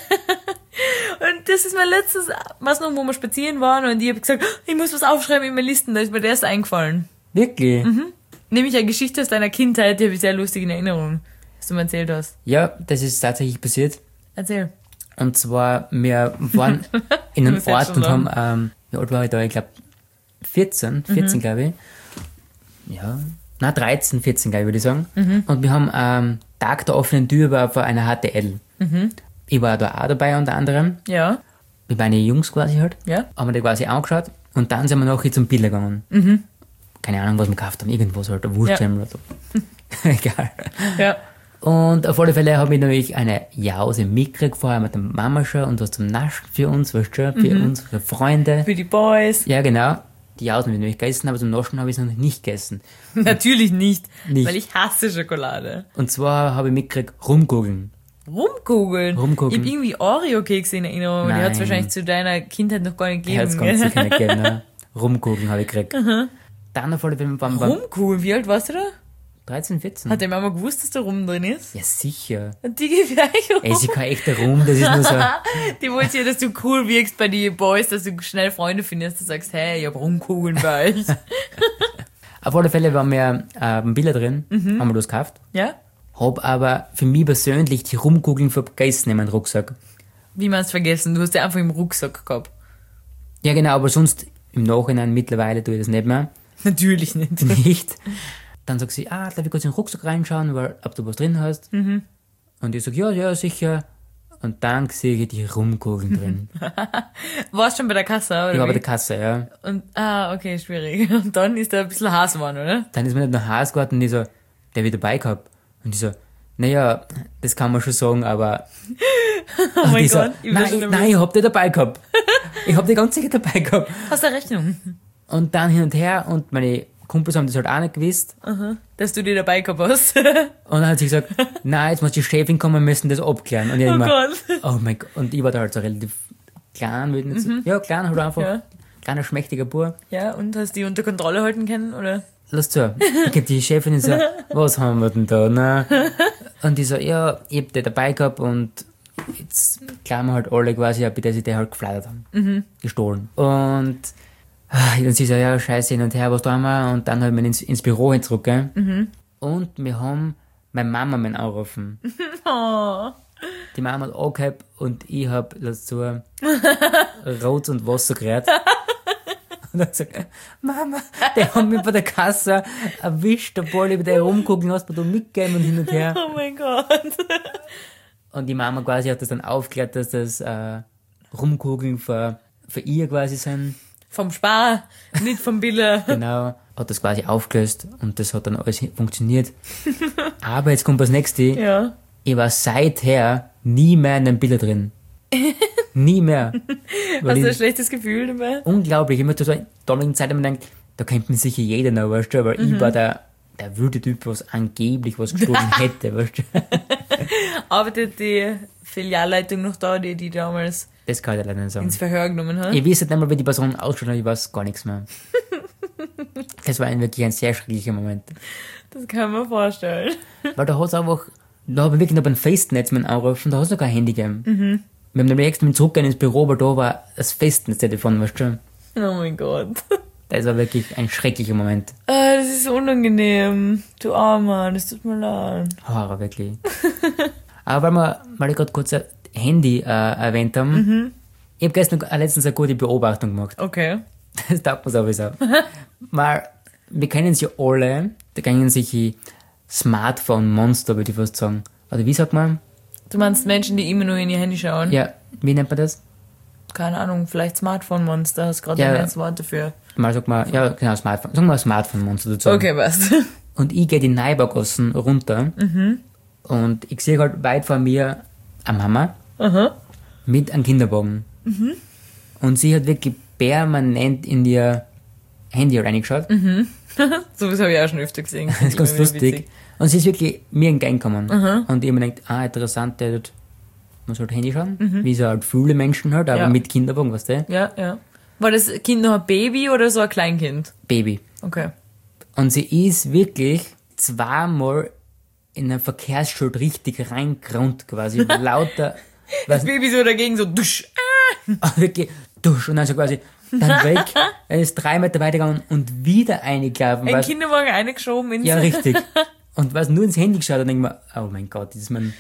[SPEAKER 4] Und das ist mir letztens, was noch, wo wir spazieren waren und ich habe gesagt, ich muss was aufschreiben in meine Listen, da ist mir das eingefallen.
[SPEAKER 3] Wirklich?
[SPEAKER 4] Nämlich eine Geschichte aus deiner Kindheit, die habe ich sehr lustig in Erinnerung, was du mir erzählt hast.
[SPEAKER 3] Ja, das ist tatsächlich passiert.
[SPEAKER 4] Erzähl.
[SPEAKER 3] Und zwar, wir waren in einem
[SPEAKER 4] muss jetzt
[SPEAKER 3] Ort
[SPEAKER 4] schon
[SPEAKER 3] und haben,
[SPEAKER 4] sagen.
[SPEAKER 3] ähm, wie alt war ich da? Ich glaube vierzehn, vierzehn glaube ich. Ja, na dreizehn, vierzehn glaube ich, würde ich sagen. Und wir haben ähm, Tag der offenen Tür war vor einer H T L. Ich war da auch dabei unter anderem.
[SPEAKER 4] Ja.
[SPEAKER 3] Wir waren die Jungs quasi halt.
[SPEAKER 4] Ja.
[SPEAKER 3] Haben wir die quasi angeschaut und dann sind wir nachher zum Biller gegangen. Keine Ahnung, was wir gekauft haben, irgendwas halt, ein Wurstsemmel oder so. Egal.
[SPEAKER 4] Ja.
[SPEAKER 3] Und auf alle Fälle habe ich natürlich eine Jause mitgekriegt, vorher mit der Mama schon und was zum Naschen für uns, weißt du schon, für unsere Freunde.
[SPEAKER 4] Für die Boys.
[SPEAKER 3] Ja, genau. Die Jausen habe ich nämlich gegessen, aber zum Naschen habe ich es noch nicht gegessen.
[SPEAKER 4] Natürlich nicht,
[SPEAKER 3] Nicht.
[SPEAKER 4] weil ich hasse Schokolade.
[SPEAKER 3] Und zwar habe ich mitgekriegt, rumgoogeln.
[SPEAKER 4] Rumkugeln.
[SPEAKER 3] Rumkugeln.
[SPEAKER 4] Ich habe irgendwie Oreo-Kekse in Erinnerung, aber die hat es
[SPEAKER 3] Nein.
[SPEAKER 4] wahrscheinlich zu deiner Kindheit noch gar nicht
[SPEAKER 3] Die hat es
[SPEAKER 4] gegeben.
[SPEAKER 3] ganz
[SPEAKER 4] gell?
[SPEAKER 3] sicher nicht gegeben. Ne? Rumgoogeln habe ich gekriegt. Dann auf alle Fälle waren wir
[SPEAKER 4] Rumkugeln, wie alt warst du da?
[SPEAKER 3] dreizehn, vierzehn.
[SPEAKER 4] Hat die Mama gewusst, dass da Rum drin ist?
[SPEAKER 3] Ja, sicher.
[SPEAKER 4] Und die gibt gleich Rum.
[SPEAKER 3] Ey, ist ja kein echter Rum, das ist nur so.
[SPEAKER 4] Die wollte ja, dass du cool wirkst bei den Boys, dass du schnell Freunde findest, du sagst, hey, ich hab Rumkugeln bei euch.
[SPEAKER 3] Auf alle Fälle waren wir äh, ein Bilder drin, haben wir das gekauft.
[SPEAKER 4] Ja?
[SPEAKER 3] Hab aber für mich persönlich die Rumkugeln vergessen in meinem Rucksack.
[SPEAKER 4] Wie man es vergessen, du hast ja einfach im Rucksack gehabt.
[SPEAKER 3] Ja, genau, aber sonst im Nachhinein mittlerweile tue ich das nicht mehr.
[SPEAKER 4] Natürlich nicht.
[SPEAKER 3] Nicht. Dann sagt sie, ah, darf ich kurz in den Rucksack reinschauen, weil, ob du was drin hast. Und ich sag, ja, ja, sicher. Und dann sehe ich die Rumkugeln drin.
[SPEAKER 4] Warst schon bei der Kasse, oder?
[SPEAKER 3] Ich war bei
[SPEAKER 4] wie?
[SPEAKER 3] der Kasse, ja.
[SPEAKER 4] Und, ah, okay, schwierig. Und dann ist da ein bisschen Hass geworden, oder?
[SPEAKER 3] Dann ist mir nicht nach Hause geworden und ich so, der wird dabei gehabt. Und ich so, naja, das kann man schon sagen, aber...
[SPEAKER 4] Oh mein
[SPEAKER 3] ich so,
[SPEAKER 4] Gott, ich bin
[SPEAKER 3] nein,
[SPEAKER 4] schon
[SPEAKER 3] ich, nein, ich hab die dabei gehabt. Ich hab die ganz sicher dabei gehabt.
[SPEAKER 4] Hast du eine Rechnung?
[SPEAKER 3] Und dann hin und her und meine Kumpels haben das halt auch nicht gewusst.
[SPEAKER 4] Aha. Dass du die dabei gehabt hast.
[SPEAKER 3] Und dann hat sie gesagt, nein, jetzt muss die Chefin kommen, wir müssen das abklären. Und ich
[SPEAKER 4] Oh
[SPEAKER 3] immer,
[SPEAKER 4] Gott.
[SPEAKER 3] oh mein Gott. Und ich war da halt so relativ klein, würde ich nicht sagen. Ja, klein, halt einfach.
[SPEAKER 4] Ja.
[SPEAKER 3] Kleiner, schmächtiger Bub.
[SPEAKER 4] Ja, und hast die unter Kontrolle halten können, oder?
[SPEAKER 3] Lass zu. Ich geb die Chefin und so, was haben wir denn da, ne? Und die so, ja, ich hab die dabei gehabt und jetzt klagen wir halt alle quasi ab, dass sie die halt geflattert haben. Mhm. Gestohlen. Und ah, dann sie so, ja, scheiße, hin und her, was tun wir? Und dann halt wir ins, ins Büro hin zurück, gell? Mhm. Und wir haben meine Mama meinen angerufen.
[SPEAKER 4] Oh.
[SPEAKER 3] Die Mama hat angehabt und ich hab dazu Rot und Wasser gerät. Und dann sagt Mama, die haben mich bei der Kasse erwischt, obwohl ich bei der rumgucken, hast du mitgegeben und hin und her.
[SPEAKER 4] Oh mein Gott.
[SPEAKER 3] Und die Mama quasi hat das dann aufgeklärt, dass das äh, Rumkugeln für, für ihr quasi sind.
[SPEAKER 4] Vom Spar, nicht vom Biller.
[SPEAKER 3] Genau. Hat das quasi aufgelöst und das hat dann alles funktioniert. Aber jetzt kommt das nächste.
[SPEAKER 4] Ja.
[SPEAKER 3] Ich war seither nie mehr in den Bilder drin. Nie mehr. Weil
[SPEAKER 4] Hast du ein
[SPEAKER 3] ich,
[SPEAKER 4] schlechtes Gefühl dabei?
[SPEAKER 3] unglaublich. Ich habe mir so eine damaligen Zeit immer gedacht, da kennt mich sicher jeder noch, weißt du, weil
[SPEAKER 4] Mhm.
[SPEAKER 3] ich war der, der wilde Typ, was angeblich was gestohlen hätte, weißt du.
[SPEAKER 4] Arbeitet die Filialleitung noch da, die die damals
[SPEAKER 3] Das kann ich leider nicht sagen.
[SPEAKER 4] ins Verhör genommen hat?
[SPEAKER 3] Ich weiß nicht mal, wie die Person ausschaut, aber ich weiß gar nichts mehr. Das war ein, wirklich ein sehr schrecklicher Moment.
[SPEAKER 4] Das kann man vorstellen.
[SPEAKER 3] Weil da hat es einfach, da habe ich wirklich noch beim Festnetz mit angerufen, da hat es noch kein Handy gegeben.
[SPEAKER 4] Mhm.
[SPEAKER 3] Wir haben dann extra mit zurückgehen ins Büro, weil da war das Festnetztelefon, weißt du.
[SPEAKER 4] Oh mein Gott.
[SPEAKER 3] Das war wirklich ein schrecklicher Moment.
[SPEAKER 4] Ah, das ist unangenehm. Du Armer, das tut mir leid.
[SPEAKER 3] Horror, wirklich. Aber weil wir, weil ich gerade kurz ein Handy äh, erwähnt haben,
[SPEAKER 4] Mhm.
[SPEAKER 3] ich habe gestern äh, letztens eine gute Beobachtung gemacht.
[SPEAKER 4] Okay.
[SPEAKER 3] Das taugt mir sowieso. Weil wir kennen sie alle, da kennen sich die Smartphone-Monster, würde ich fast sagen. Oder wie sagt man?
[SPEAKER 4] Du meinst Menschen, die immer nur in ihr Handy schauen?
[SPEAKER 3] Ja, wie nennt man das?
[SPEAKER 4] Keine Ahnung, vielleicht Smartphone-Monster, hast gerade
[SPEAKER 3] Ja.
[SPEAKER 4] ein ganzes Wort dafür.
[SPEAKER 3] Mal sagt man, ja genau, Smartphone. Sagen wir Smartphone-Monster dazu.
[SPEAKER 4] Okay, was?
[SPEAKER 3] Und ich gehe die Neubaugassen runter und ich sehe halt weit vor mir eine Mama
[SPEAKER 4] Aha.
[SPEAKER 3] mit einem Kinderwagen. Und sie hat wirklich permanent in ihr Handy reingeschaut.
[SPEAKER 4] So was habe ich auch schon öfter gesehen.
[SPEAKER 3] Das ist ganz
[SPEAKER 4] Immer wieder
[SPEAKER 3] lustig.
[SPEAKER 4] witzig.
[SPEAKER 3] Und sie ist wirklich mir entgegengekommen. Und ich habe mir gedacht, ah, interessant, der hat, man sollte Handy schauen, wie so halt viele Menschen halt, aber
[SPEAKER 4] Ja.
[SPEAKER 3] mit Kinderwagen, weißt du,
[SPEAKER 4] Ja, ja. War das Kind noch ein Baby oder so ein Kleinkind?
[SPEAKER 3] Baby.
[SPEAKER 4] Okay.
[SPEAKER 3] Und sie ist wirklich zweimal in ein Verkehrsschild richtig reingerannt quasi. Lauter,
[SPEAKER 4] Das
[SPEAKER 3] was,
[SPEAKER 4] Baby so dagegen so dusch.
[SPEAKER 3] wirklich, dusch, und dann so quasi, dann weg. Er ist drei Meter weitergegangen und wieder eingelaufen.
[SPEAKER 4] Ein
[SPEAKER 3] was-
[SPEAKER 4] Kinderwagen eingeschoben ins...
[SPEAKER 3] Ja, richtig. Und was nur ins Handy geschaut und denke mir, oh mein Gott, das ist mein.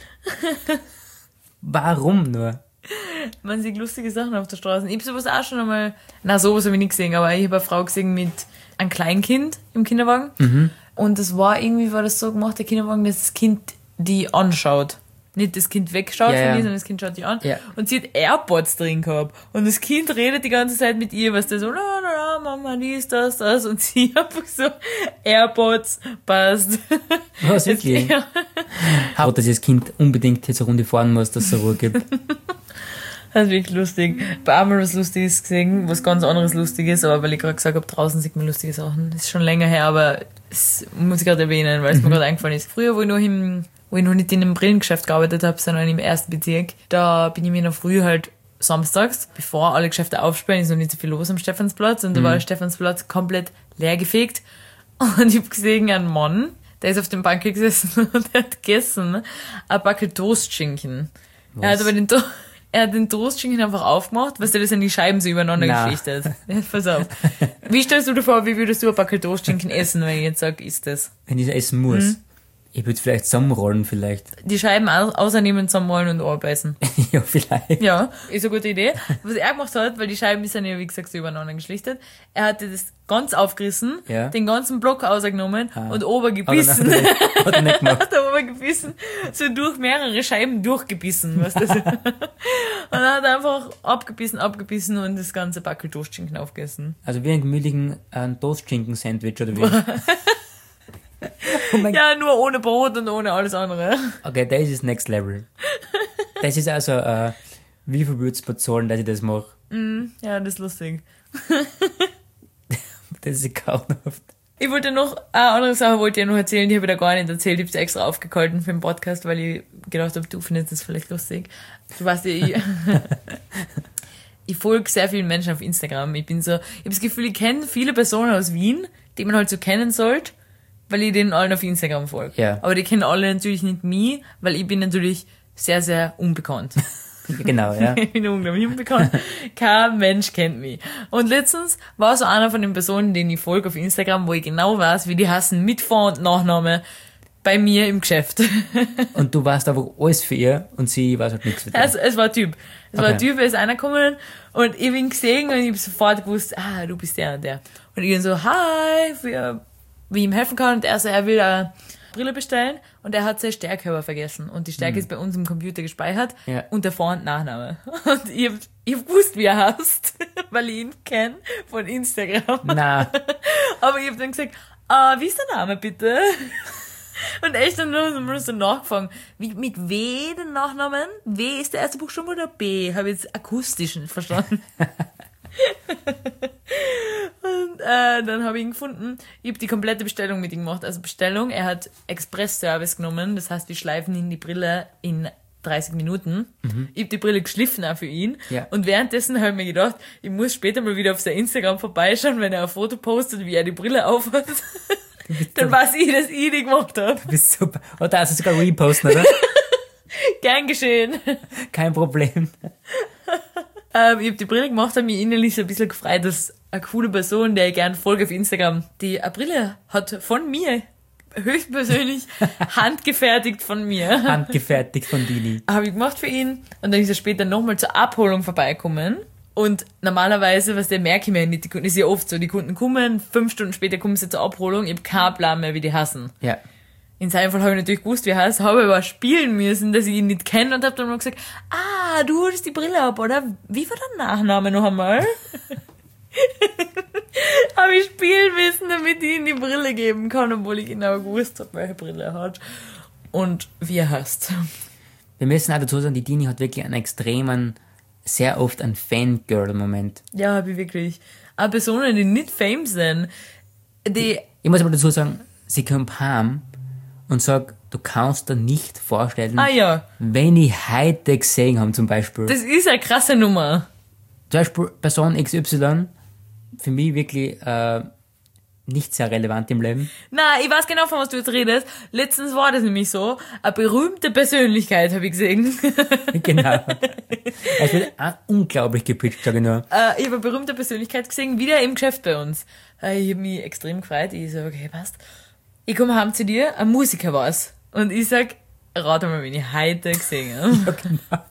[SPEAKER 3] Warum nur?
[SPEAKER 4] Man sieht lustige Sachen auf der Straße. Ich habe sowas auch schon einmal... Na, sowas habe ich nicht gesehen, aber ich habe eine Frau gesehen mit einem Kleinkind im Kinderwagen.
[SPEAKER 3] Mhm.
[SPEAKER 4] Und das war irgendwie, war das so gemacht, der Kinderwagen, dass das Kind die anschaut. Nicht das Kind wegschaut
[SPEAKER 3] Ja,
[SPEAKER 4] von
[SPEAKER 3] ja.
[SPEAKER 4] ihr, sondern das Kind schaut die an.
[SPEAKER 3] Ja.
[SPEAKER 4] Und sie hat AirPods drin gehabt. Und das Kind redet die ganze Zeit mit ihr, was der so, la, la, la, Mama, dies, das, das. Und sie einfach so, AirPods, passt.
[SPEAKER 3] Was, wirklich?
[SPEAKER 4] Ja.
[SPEAKER 3] Haut, dass ich das Kind unbedingt jetzt eine Runde fahren muss, dass es Ruhe gibt.
[SPEAKER 4] Das ist wirklich lustig. Bei einmal was Lustiges gesehen, was ganz anderes Lustiges, aber weil ich gerade gesagt habe, draußen sieht man lustige Sachen. Das ist schon länger her, aber das muss ich gerade erwähnen, weil es mir gerade eingefallen ist. Früher, wo ich noch im, wo ich noch nicht in einem Brillengeschäft gearbeitet habe, sondern im ersten Bezirk, da bin ich mir noch früh halt samstags, bevor alle Geschäfte aufsperren, ist noch nicht so viel los am Stephansplatz und da war der Stephansplatz komplett leergefegt und ich habe gesehen einen Mann, der ist auf dem Bank gesessen und der hat gegessen ein Backel Toastschinken. Er hat aber den To- Er hat den Toastschinken einfach aufgemacht, weißt du, das sind die Scheiben so übereinander
[SPEAKER 3] Na.
[SPEAKER 4] geschichtet. Ja, pass auf. Wie stellst du dir vor, wie würdest du ein Backel Toastschinken essen, wenn ich jetzt sage, isst das?
[SPEAKER 3] Wenn ich das essen muss.
[SPEAKER 4] Mhm.
[SPEAKER 3] Ich würde es vielleicht zusammenrollen, vielleicht.
[SPEAKER 4] Die Scheiben au- außernehmen, zusammenrollen und anbeißen.
[SPEAKER 3] Ja, vielleicht.
[SPEAKER 4] Ja, ist eine gute Idee. Was er gemacht hat, weil die Scheiben sind ja, wie gesagt, so übereinander geschlichtet, er hatte das ganz aufgerissen,
[SPEAKER 3] Ja.
[SPEAKER 4] den ganzen Block ausgenommen
[SPEAKER 3] Ah.
[SPEAKER 4] und oben
[SPEAKER 3] Hat er
[SPEAKER 4] gebissen.
[SPEAKER 3] nicht- hat er nicht gemacht.
[SPEAKER 4] Hat er oben gebissen, so durch mehrere Scheiben durchgebissen, weißt du. Und dann hat er einfach abgebissen, abgebissen und das ganze Backel Toastschinken aufgegessen.
[SPEAKER 3] Also wie ein gemütlichen äh, Toastschinken-Sandwich oder wie? Oh mein
[SPEAKER 4] Ja, nur ohne Brot und ohne alles andere.
[SPEAKER 3] Okay, das ist Next Level. Das ist also, äh, wie viel würdest du bezahlen, dass ich das mache?
[SPEAKER 4] Ja, das ist lustig.
[SPEAKER 3] Das ist grauenhaft.
[SPEAKER 4] Ich wollte noch, eine andere Sache wollte ich noch erzählen, die habe ich da gar nicht erzählt. Ich habe es extra aufgehalten für den Podcast, weil ich gedacht habe, du findest das vielleicht lustig. Du weißt ja, ich, ich folge sehr vielen Menschen auf Instagram. Ich bin so, ich habe das Gefühl, ich kenne viele Personen aus Wien, die man halt so kennen sollte, weil ich denen allen auf Instagram folge.
[SPEAKER 3] Ja.
[SPEAKER 4] Aber die kennen alle natürlich nicht mich, weil ich bin natürlich sehr, sehr unbekannt.
[SPEAKER 3] Genau, ja.
[SPEAKER 4] Ich bin unglaublich unbekannt. Kein Mensch kennt mich. Und letztens war so einer von den Personen, denen ich folge auf Instagram, wo ich genau weiß, wie die heißen, mit Vor- und Nachname. bei mir im Geschäft.
[SPEAKER 3] Und du warst einfach alles für ihr und sie war halt nichts für dich.
[SPEAKER 4] Also, es war ein Typ. Es war ein
[SPEAKER 3] Okay.
[SPEAKER 4] Typ, er ist einer gekommen und ich hab ihn gesehen und ich hab sofort gewusst, ah, du bist der und der. Und ich dann so, hi, wie, wie ich ihm helfen kann. Und er so, er will eine Brille bestellen und er hat seine Stärke aber vergessen. Und die Stärke ist bei uns im Computer gespeichert
[SPEAKER 3] Ja.
[SPEAKER 4] und der Vor- und Nachname. Und ich hab, ich hab gewusst, wie er heißt, weil ich ihn kenne von Instagram.
[SPEAKER 3] Na,
[SPEAKER 4] Aber ich hab dann gesagt, ah, wie ist der Name bitte? Und echt dann nur so nachgefragt, wie, mit W den Nachnamen? W ist der erste Buchstabe oder B? Habe ich jetzt akustisch nicht verstanden. Und äh, dann habe ich ihn gefunden. Ich habe die komplette Bestellung mit ihm gemacht. Also Bestellung, er hat Express-Service genommen. Das heißt, wir schleifen ihn die Brille in dreißig Minuten. Mhm. Ich habe die Brille geschliffen auch für ihn.
[SPEAKER 3] Ja.
[SPEAKER 4] Und währenddessen habe ich mir gedacht, ich muss später mal wieder auf sein Instagram vorbeischauen, wenn er ein Foto postet, wie er die Brille aufhat. Dann weiß ich, dass ich die gemacht habe.
[SPEAKER 3] du bist super. Oder hast du sogar reposten, oder?
[SPEAKER 4] Gern geschehen.
[SPEAKER 3] Kein Problem.
[SPEAKER 4] Ähm, ich habe die Brille gemacht, habe mich innerlich so ein bisschen gefreut, dass eine coole Person, der ich gerne folge auf Instagram, die eine Brille hat von mir, höchstpersönlich, handgefertigt von mir.
[SPEAKER 3] Handgefertigt von Dini.
[SPEAKER 4] Habe ich gemacht für ihn und dann ist er später nochmal zur Abholung vorbeikommen. Und normalerweise, was der merke ich mir nicht, die Kunden, ist ja oft so, die Kunden kommen, fünf Stunden später kommen sie zur Abholung, ich habe keinen Plan mehr, wie die hassen.
[SPEAKER 3] Ja.
[SPEAKER 4] In seinem Fall habe ich natürlich gewusst, wie er heißt, habe aber spielen müssen, dass ich ihn nicht kenne und habe dann mal gesagt, ah, du holst die Brille ab, oder? Wie war dein Nachname noch einmal? Habe ich spielen müssen, damit ich ihm die Brille geben kann, obwohl ich genau gewusst habe, welche Brille er hat und wie er heißt.
[SPEAKER 3] Wir müssen auch dazu sagen, die Dini hat wirklich einen extremen, sehr oft einen Fangirl-Moment.
[SPEAKER 4] Ja, habe ich wirklich. Auch Personen, die nicht Fame sind, die,
[SPEAKER 3] Ich muss aber dazu sagen, sie kommt heim und sagt, du kannst dir nicht vorstellen,
[SPEAKER 4] ah ja,
[SPEAKER 3] wenn ich heute gesehen habe zum Beispiel.
[SPEAKER 4] das ist eine krasse Nummer.
[SPEAKER 3] Zum Beispiel Person X Y, für mich wirklich äh, nicht sehr relevant im Leben.
[SPEAKER 4] Na, ich weiß genau, von was du jetzt redest. Letztens war das nämlich so. Eine berühmte Persönlichkeit habe ich gesehen.
[SPEAKER 3] Genau. Es wird auch unglaublich gepitcht, sage ich nur.
[SPEAKER 4] äh, ich habe eine berühmte Persönlichkeit gesehen, wieder im Geschäft bei uns. Äh, ich habe mich extrem gefreut. Ich so, okay, passt. Ich komme heim zu dir, ein Musiker war's. Und ich sag, rate mal, wen ich heute gesehen habe.
[SPEAKER 3] Ja, genau.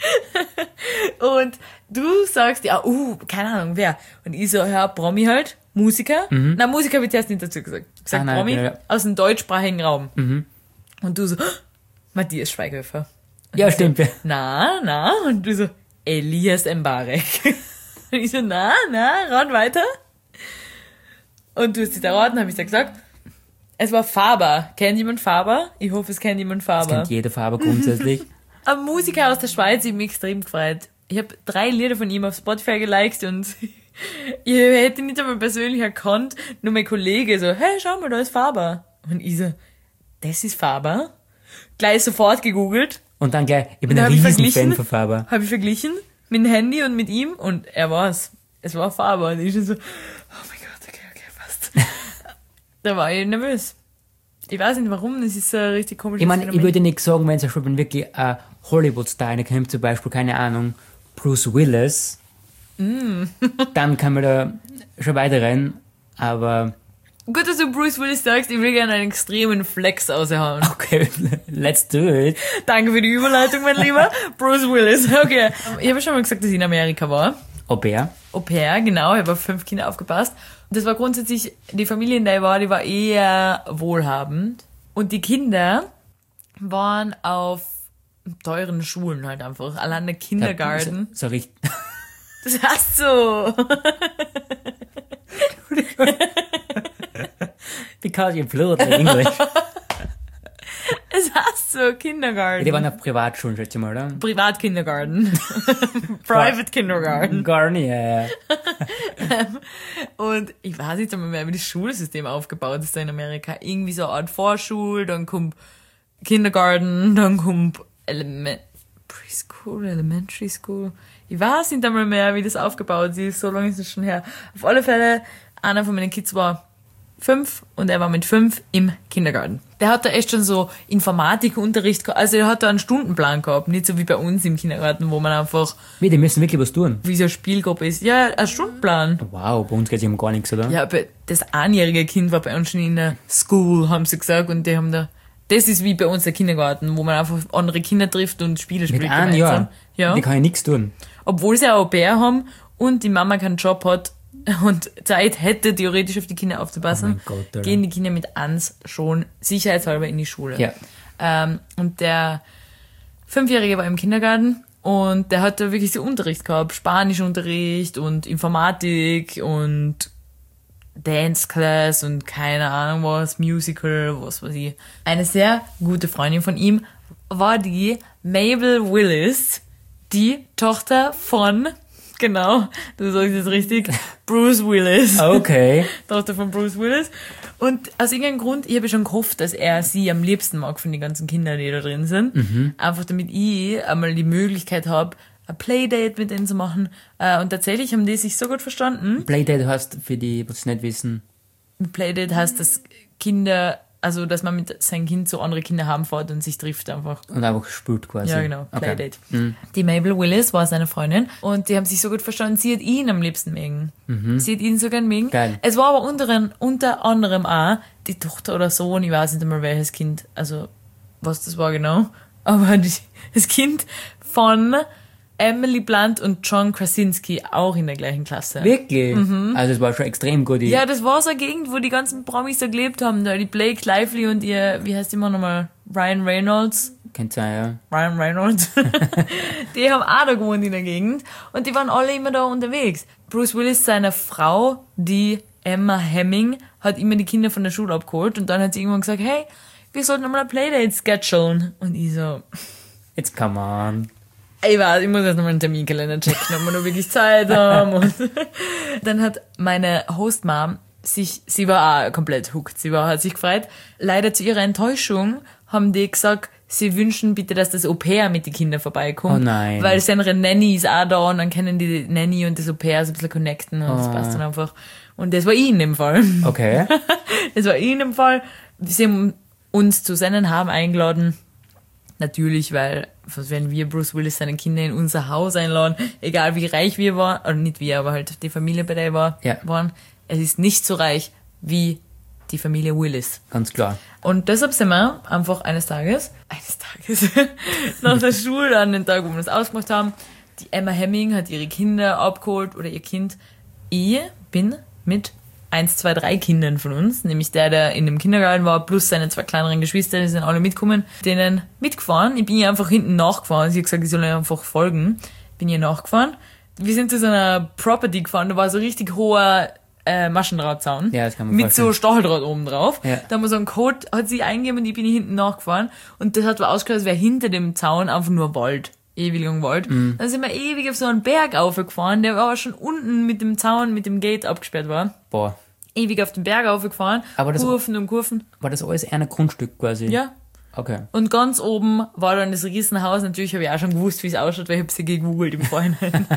[SPEAKER 4] Und du sagst, ja, uh, keine Ahnung, wer. Und ich so, ja, Promi halt, Musiker. Mhm. Na, Musiker habe ich zuerst nicht dazu gesagt. Ich gesagt,
[SPEAKER 3] Ah, nein,
[SPEAKER 4] Promi,
[SPEAKER 3] genau, ja.
[SPEAKER 4] aus dem deutschsprachigen Raum.
[SPEAKER 3] Mhm.
[SPEAKER 4] Und du so, Matthias Schweighöfer. Und
[SPEAKER 3] Ja,
[SPEAKER 4] ich
[SPEAKER 3] stimmt.
[SPEAKER 4] So,
[SPEAKER 3] Ja.
[SPEAKER 4] na, na. Und du so, Elias Mbarek. Und ich so, na, na, rat weiter. Und du hast dich erraten, habe ich dir gesagt. Es war Faber. Kennt jemand Faber? Ich hoffe, es kennt jemand
[SPEAKER 3] Das
[SPEAKER 4] Faber.
[SPEAKER 3] kennt jeder Farbe grundsätzlich.
[SPEAKER 4] Ein Musiker aus der Schweiz, ich habe mich extrem gefreut. Ich habe drei Lieder von ihm auf Spotify geliked und ich hätte ihn nicht einmal persönlich erkannt. Nur mein Kollege so, hey, schau mal, da ist Faber. Und ich so, das ist Faber? Gleich sofort gegoogelt.
[SPEAKER 3] Und dann gleich, ich bin
[SPEAKER 4] Dann
[SPEAKER 3] ein
[SPEAKER 4] hab ich
[SPEAKER 3] Riesenfan
[SPEAKER 4] verglichen.
[SPEAKER 3] von Faber.
[SPEAKER 4] Habe ich verglichen mit dem Handy und mit ihm und er war's. Es war Faber. Und ich schon so, oh mein Gott, okay, okay, passt. Da war ich nervös. Ich weiß nicht warum, das ist so ein richtig komisches
[SPEAKER 3] Ich meine, ich
[SPEAKER 4] Phänomen.
[SPEAKER 3] würde nicht sagen, wenn zum Beispiel wenn wirklich ein Hollywood-Star reinkommt, zum Beispiel, keine Ahnung, Bruce Willis,
[SPEAKER 4] Mm.
[SPEAKER 3] dann kann man da schon weiterrennen, aber
[SPEAKER 4] Gut, dass du Bruce Willis sagst, ich will gerne einen extremen Flex aushauen.
[SPEAKER 3] okay, let's do it.
[SPEAKER 4] Danke für die Überleitung, mein Lieber. Bruce Willis, okay. Ich habe schon mal gesagt, dass ich in Amerika war.
[SPEAKER 3] Ob er?
[SPEAKER 4] Au pair, genau. Ich habe auf fünf Kinder aufgepasst. Und das war grundsätzlich, die Familie, in der ich war, die war eher wohlhabend. Und die Kinder waren auf teuren Schulen halt einfach. Allein der Kindergarten.
[SPEAKER 3] So, so richtig.
[SPEAKER 4] Das heißt so.
[SPEAKER 3] Because you're fluent in English.
[SPEAKER 4] Es heißt so, Kindergarten.
[SPEAKER 3] Die waren auf Privatschulen, schätze ich mal, oder?
[SPEAKER 4] Privatkindergarten. Private Kindergarten.
[SPEAKER 3] Gar nicht, ja, ja.
[SPEAKER 4] Und ich weiß nicht einmal mehr, wie das Schulsystem aufgebaut ist da in Amerika. Irgendwie so eine Art Vorschul, dann kommt Kindergarten, dann kommt Element Preschool, Elementary School. Ich weiß nicht einmal mehr, wie das aufgebaut ist. So lange ist es schon her. Auf alle Fälle, einer von meinen Kids war fünf und er war mit fünf im Kindergarten. Der hat da echt schon so Informatikunterricht gehabt. Also er hat da einen Stundenplan gehabt. Nicht so wie bei uns im Kindergarten, wo man einfach,
[SPEAKER 3] Wie, die müssen wirklich was tun.
[SPEAKER 4] wie so eine Spielgruppe ist. Ja, ein Stundenplan.
[SPEAKER 3] Wow, bei uns geht es um gar nichts, oder?
[SPEAKER 4] Ja, aber das einjährige Kind war bei uns schon in der School, haben sie gesagt, und die haben da das ist wie bei uns der Kindergarten, wo man einfach andere Kinder trifft und Spiele spielt
[SPEAKER 3] Mit einem Jahr.
[SPEAKER 4] Ja.
[SPEAKER 3] Die kann ich nichts tun.
[SPEAKER 4] Obwohl sie auch Au-pair haben und die Mama keinen Job hat und Zeit hätte, theoretisch auf die Kinder aufzupassen,
[SPEAKER 3] Oh mein Gott, Alter.
[SPEAKER 4] gehen die Kinder mit eins schon sicherheitshalber in die Schule.
[SPEAKER 3] Ja.
[SPEAKER 4] Ähm, und der Fünfjährige war im Kindergarten und der hat da wirklich so Unterricht gehabt, Spanischunterricht und Informatik und Dance Class und keine Ahnung was, Musical, was weiß ich. Eine sehr gute Freundin von ihm war die Mabel Willis, die Tochter von, genau, du sagst es richtig, Bruce Willis.
[SPEAKER 3] Okay.
[SPEAKER 4] Tochter von Bruce Willis. Und aus irgendeinem Grund, ich habe schon gehofft, dass er sie am liebsten mag von den ganzen Kindern, die da drin sind.
[SPEAKER 3] Mhm.
[SPEAKER 4] Einfach damit ich einmal die Möglichkeit habe, ein Playdate mit denen zu machen. Äh, Und tatsächlich haben die sich so gut verstanden.
[SPEAKER 3] Playdate heißt, für die, was nicht wissen,
[SPEAKER 4] Playdate heißt, dass Kinder, also dass man mit seinem Kind so andere Kinder haben fährt und sich trifft einfach.
[SPEAKER 3] und einfach spielt quasi.
[SPEAKER 4] Ja, genau,
[SPEAKER 3] Okay.
[SPEAKER 4] Playdate.
[SPEAKER 3] Mhm.
[SPEAKER 4] Die Mabel Willis war seine Freundin und die haben sich so gut verstanden, sie hat ihn am liebsten mögen. Sie hat ihn so gern mögen.
[SPEAKER 3] Geil.
[SPEAKER 4] Es war aber unter, unter anderem auch die Tochter oder Sohn, ich weiß nicht einmal welches Kind, also was das war genau, aber die, das Kind von Emily Blunt und John Krasinski auch in der gleichen Klasse.
[SPEAKER 3] Wirklich? Also es war schon extrem gut.
[SPEAKER 4] Ja, das war so eine Gegend, wo die ganzen Promis da gelebt haben. Da die Blake Lively und ihr, wie heißt die immer nochmal? Ryan Reynolds.
[SPEAKER 3] Kennt sein, ja.
[SPEAKER 4] Ryan Reynolds. Die haben auch da gewohnt in der Gegend. Und die waren alle immer da unterwegs. Bruce Willis, seine Frau, die Emma Hemming, hat immer die Kinder von der Schule abgeholt. Und dann hat sie irgendwann gesagt, hey, wir sollten mal ein Playdate schedulen. Und ich so,
[SPEAKER 3] Jetzt come on.
[SPEAKER 4] ich weiß, ich muss jetzt nochmal einen Terminkalender checken, ob wir noch wirklich Zeit haben. Und dann hat meine Hostmom sich, sie war auch komplett hooked, sie war, hat sich gefreut. Leider zu ihrer Enttäuschung haben die gesagt, sie wünschen bitte, dass das Au-pair mit den Kindern vorbeikommt.
[SPEAKER 3] Oh nein.
[SPEAKER 4] Weil seine Nanny ist auch da und dann können die Nanny und das Au-pair so ein bisschen connecten und das
[SPEAKER 3] Oh.
[SPEAKER 4] passt dann einfach. Und das war ich in dem Fall.
[SPEAKER 3] Okay.
[SPEAKER 4] Das war ich in dem Fall. Sie haben uns zu seinen Haben eingeladen. Natürlich, weil, was werden wir Bruce Willis seine Kinder in unser Haus einladen, egal wie reich wir waren, oder nicht wir, aber halt die Familie, bei der war,
[SPEAKER 3] Ja.
[SPEAKER 4] waren. Es ist nicht so reich wie die Familie Willis.
[SPEAKER 3] Ganz klar.
[SPEAKER 4] Und deshalb sind wir einfach eines Tages, eines Tages, nach der Schule, an den Tag, wo wir das ausgemacht haben, die Emma Hemming hat ihre Kinder abgeholt, oder ihr Kind. Ich bin mit eins, zwei, drei Kindern von uns, nämlich der, der in dem Kindergarten war, plus seine zwei kleineren Geschwister, die sind alle mitgekommen, denen mitgefahren. Ich bin ihr einfach hinten nachgefahren. Sie hat gesagt, ich soll ihr einfach folgen. Bin ihr nachgefahren. Wir sind zu so einer Property gefahren, da war so richtig hoher äh, Maschendrahtzaun.
[SPEAKER 3] Ja, das kann man
[SPEAKER 4] mit so
[SPEAKER 3] vorstellen.
[SPEAKER 4] Stacheldraht oben drauf.
[SPEAKER 3] Ja.
[SPEAKER 4] Da haben wir so einen Code, hat sie eingegeben und ich bin hier hinten nachgefahren. Und das hat aber ausgeschaut, als wäre hinter dem Zaun einfach nur Wald. Ewig lang Wald.
[SPEAKER 3] Mhm.
[SPEAKER 4] Dann sind wir ewig auf so einen Berg aufgefahren, der aber schon unten mit dem Zaun, mit dem Gate abgesperrt war.
[SPEAKER 3] Boah.
[SPEAKER 4] Ewig auf den Berg aufgefahren.
[SPEAKER 3] Aber das-
[SPEAKER 4] Kurven und Kurven.
[SPEAKER 3] War das alles ein Grundstück quasi?
[SPEAKER 4] Ja.
[SPEAKER 3] Okay.
[SPEAKER 4] Und ganz oben war dann das Riesenhaus. Natürlich habe ich auch schon gewusst, wie es ausschaut, weil ich habe sie gegoogelt im Vorhinein.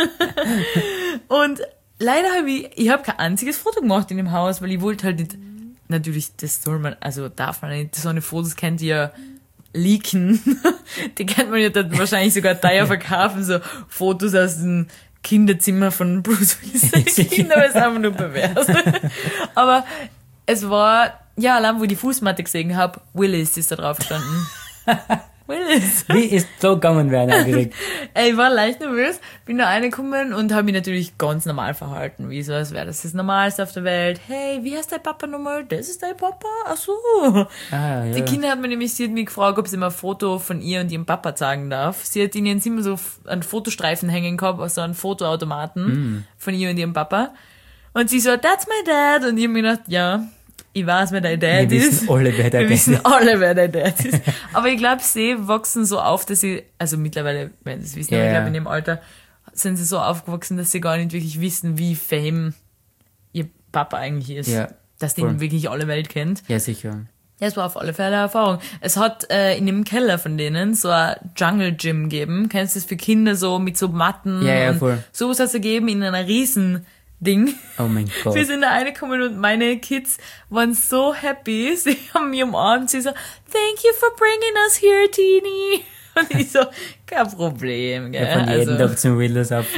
[SPEAKER 4] Und leider habe ich, ich habe kein einziges Foto gemacht in dem Haus, weil ich wollte halt nicht, natürlich, das soll man, also darf man nicht, so eine Fotos kennt ihr ja leaken. Die kennt man ja dann wahrscheinlich sogar teuer verkaufen, so Fotos aus dem Kinderzimmer von Bruce Willis. Die Kinder, weil es einfach nur pervers. Aber es war, ja, allein wo ich die Fußmatte gesehen habe, Willis ist da drauf gestanden. Willis.
[SPEAKER 3] Wie ist so gegangen werden aufgeregt?
[SPEAKER 4] Ey, ich war leicht nervös, bin da reingekommen und habe mich natürlich ganz normal verhalten, wie so, als wäre das das Normalste auf der Welt. Hey, wie heißt dein Papa nochmal? Das ist dein Papa? Ach so.
[SPEAKER 3] Ah, ja.
[SPEAKER 4] Die Kinder hat mir nämlich, sie hat mich gefragt, ob sie mir ein Foto von ihr und ihrem Papa zeigen darf. Sie hat in ihrem Zimmer so einen Fotostreifen hängen gehabt, also einen Fotoautomaten von ihr und ihrem Papa. Und sie so, that's my dad. Und ich hab mir gedacht, ja, ich weiß, wer dein Dad
[SPEAKER 3] Wir
[SPEAKER 4] ist.
[SPEAKER 3] wissen alle, wer der
[SPEAKER 4] Wir
[SPEAKER 3] Dad
[SPEAKER 4] wissen
[SPEAKER 3] ist.
[SPEAKER 4] alle, wer dein Dad ist. Aber ich glaube, sie wachsen so auf, dass sie, also mittlerweile, wenn sie es wissen,
[SPEAKER 3] Ja,
[SPEAKER 4] aber ich
[SPEAKER 3] ja.
[SPEAKER 4] glaube, in dem Alter sind sie so aufgewachsen, dass sie gar nicht wirklich wissen, wie fame ihr Papa eigentlich ist.
[SPEAKER 3] Ja,
[SPEAKER 4] Dass den
[SPEAKER 3] voll.
[SPEAKER 4] wirklich alle Welt kennt.
[SPEAKER 3] Ja, sicher.
[SPEAKER 4] Ja, es war auf alle Fälle eine Erfahrung. Es hat äh, in dem Keller von denen so ein Jungle Gym gegeben. Kennst du das für Kinder so mit so Matten?
[SPEAKER 3] Ja, ja,
[SPEAKER 4] und
[SPEAKER 3] voll.
[SPEAKER 4] sowas hat es gegeben in einer riesen Ding.
[SPEAKER 3] Oh mein Gott.
[SPEAKER 4] Wir sind da reingekommen und meine Kids waren so happy. Sie haben mich umarmt. Sie so, thank you for bringing us here, Teenie. Und ich so, kein Problem, gell.
[SPEAKER 3] Ja, von jedem
[SPEAKER 4] also,
[SPEAKER 3] Tag zum Wilders auf.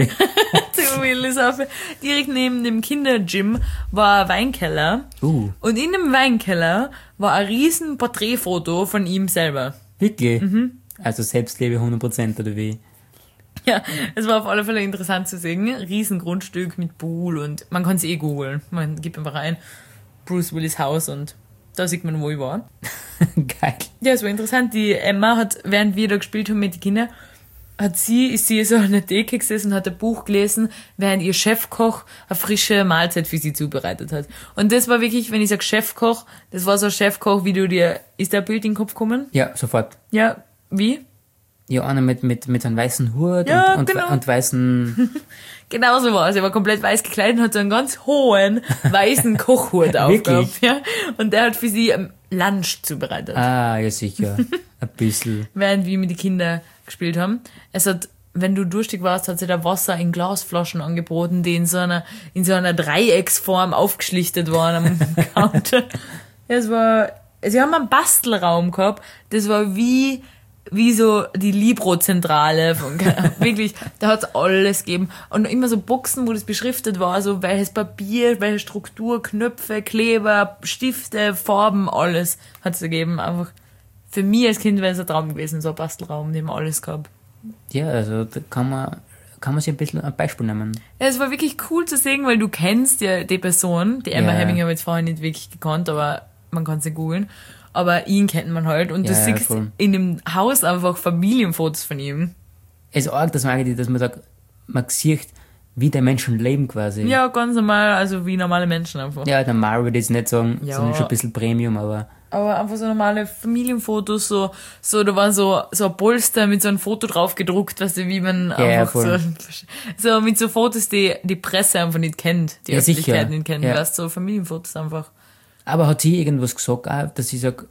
[SPEAKER 4] zum Willishof. Direkt neben dem Kindergym war ein Weinkeller.
[SPEAKER 3] Uh,
[SPEAKER 4] Und in dem Weinkeller war ein riesen Porträtfoto von ihm selber.
[SPEAKER 3] wirklich?
[SPEAKER 4] Mhm.
[SPEAKER 3] Also Selbstliebe hundert Prozent oder wie?
[SPEAKER 4] Ja, es war auf alle Fälle interessant zu sehen. Riesen Grundstück mit Pool und man kann es eh googeln. Man gibt einfach rein Bruce Willis Haus und da sieht man, wo ich war.
[SPEAKER 3] Geil.
[SPEAKER 4] Ja, es war interessant. Die Emma hat, während wir da gespielt haben mit den Kindern, hat sie, ist sie so an der Decke gesessen und hat ein Buch gelesen, während ihr Chefkoch eine frische Mahlzeit für sie zubereitet hat. Und das war wirklich, wenn ich sage Chefkoch, das war so ein Chefkoch, wie du dir, ist da ein Bild in den Kopf gekommen?
[SPEAKER 3] Ja, sofort.
[SPEAKER 4] Ja, wie?
[SPEAKER 3] Ja, einer mit, mit, mit einem weißen Hut
[SPEAKER 4] Ja,
[SPEAKER 3] und, und,
[SPEAKER 4] genau.
[SPEAKER 3] und weißen...
[SPEAKER 4] Genau so war es. Er war komplett weiß gekleidet und hat so einen ganz hohen, weißen Kochhut aufgehabt.
[SPEAKER 3] Wirklich?
[SPEAKER 4] Ja. Und der hat für sie ähm, Lunch zubereitet.
[SPEAKER 3] Ah, ja sicher. Ein bisschen.
[SPEAKER 4] Während wir mit den Kindern gespielt haben. Es hat, wenn du durstig warst, hat sie da Wasser in Glasflaschen angeboten, die in so einer, in so einer Dreiecksform aufgeschlichtet waren am Counter. Ja, es war, sie haben einen Bastelraum gehabt, das war wie, wie so die Libro-Zentrale von, wirklich, da hat's alles gegeben. Und immer so Boxen, wo das beschriftet war, so welches Papier, welche Struktur, Knöpfe, Kleber, Stifte, Farben, alles hat's gegeben. Einfach, für mich als Kind wäre es ein Traum gewesen, so ein Bastelraum, den man alles gehabt.
[SPEAKER 3] Ja, also da kann man, kann man sich ein bisschen ein Beispiel nehmen.
[SPEAKER 4] Ja, es war wirklich cool zu sehen, weil du kennst ja die Person, die Emma
[SPEAKER 3] Ja.
[SPEAKER 4] Hemming habe ich jetzt vorher nicht wirklich gekannt, aber man kann sie googeln. Aber ihn kennt man halt und du
[SPEAKER 3] Ja,
[SPEAKER 4] siehst
[SPEAKER 3] voll.
[SPEAKER 4] in dem Haus einfach Familienfotos von ihm.
[SPEAKER 3] Es ist arg, dass man eigentlich, dass man sagt, man sieht, wie die Menschen leben quasi.
[SPEAKER 4] Ja, ganz normal, also wie normale Menschen einfach.
[SPEAKER 3] Ja, normal würde ich jetzt nicht sagen,
[SPEAKER 4] Ja.
[SPEAKER 3] sondern schon ein bisschen Premium, aber
[SPEAKER 4] Aber einfach so normale Familienfotos, so, so, da war so, so ein Polster mit so einem Foto drauf gedruckt, weißt du, wie man
[SPEAKER 3] Ja,
[SPEAKER 4] einfach
[SPEAKER 3] voll.
[SPEAKER 4] so, so mit so Fotos, die die Presse einfach nicht kennt, die
[SPEAKER 3] Ja,
[SPEAKER 4] Öffentlichkeit
[SPEAKER 3] sicher.
[SPEAKER 4] nicht kennt,
[SPEAKER 3] Ja.
[SPEAKER 4] weißt du, so Familienfotos einfach.
[SPEAKER 3] aber hat sie irgendwas gesagt, auch, dass sie sagt,